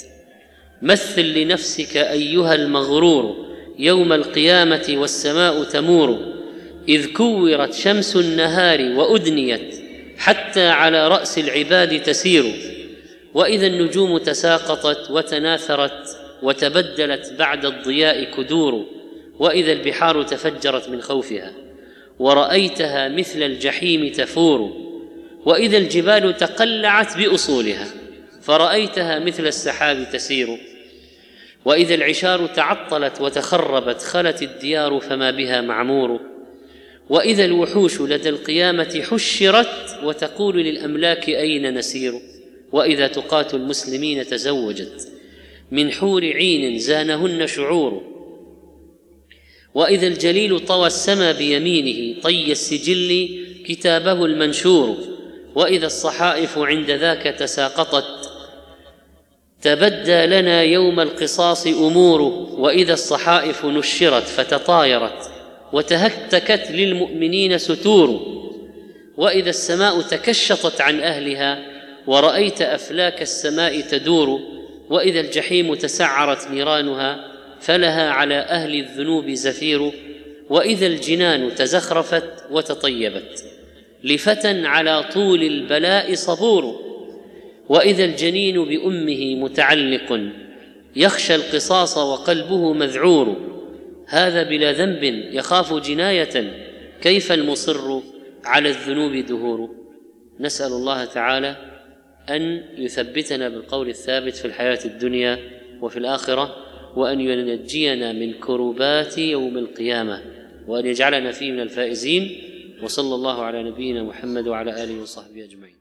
مثل لنفسك أيها المغرور يوم القيامة والسماء تمور، إذ كورت شمس النهار وأدنيت حتى على رأس العباد تسير، وإذا النجوم تساقطت وتناثرت وتبدلت بعد الضياء كدور، وإذا البحار تفجرت من خوفها ورأيتها مثل الجحيم تفور، وإذا الجبال تقلعت بأصولها فرأيتها مثل السحاب تسير، وإذا العشار تعطلت وتخربت خلت الديار فما بها معمور، وإذا الوحوش لدى القيامة حشرت وتقول للأملاك أين نسير، وإذا تقات المسلمين تزوجت من حور عين زانهن شعور، وإذا الجليل طوى السما بيمينه طي السجل كتابه المنشور، وإذا الصحائف عند ذاك تساقطت تبدى لنا يوم القصاص أمور، وإذا الصحائف نشرت فتطايرت وتهتكت للمؤمنين ستور، وإذا السماء تكشطت عن أهلها ورأيت أفلاك السماء تدور، وإذا الجحيم تسعرت نيرانها فلها على أهل الذنوب زفير، وإذا الجنان تزخرفت وتطيبت لفتى على طول البلاء صبور، وإذا الجنين بأمه متعلق يخشى القصاص وقلبه مذعور، هذا بلا ذنب يخاف جناية كيف المصر على الذنوب دهور. نسأل الله تعالى أن يثبتنا بالقول الثابت في الحياة الدنيا وفي الآخرة، وأن ينجينا من كربات يوم القيامة، وأن يجعلنا فيه من الفائزين. وصلى الله على نبينا محمد وعلى آله وصحبه أجمعين.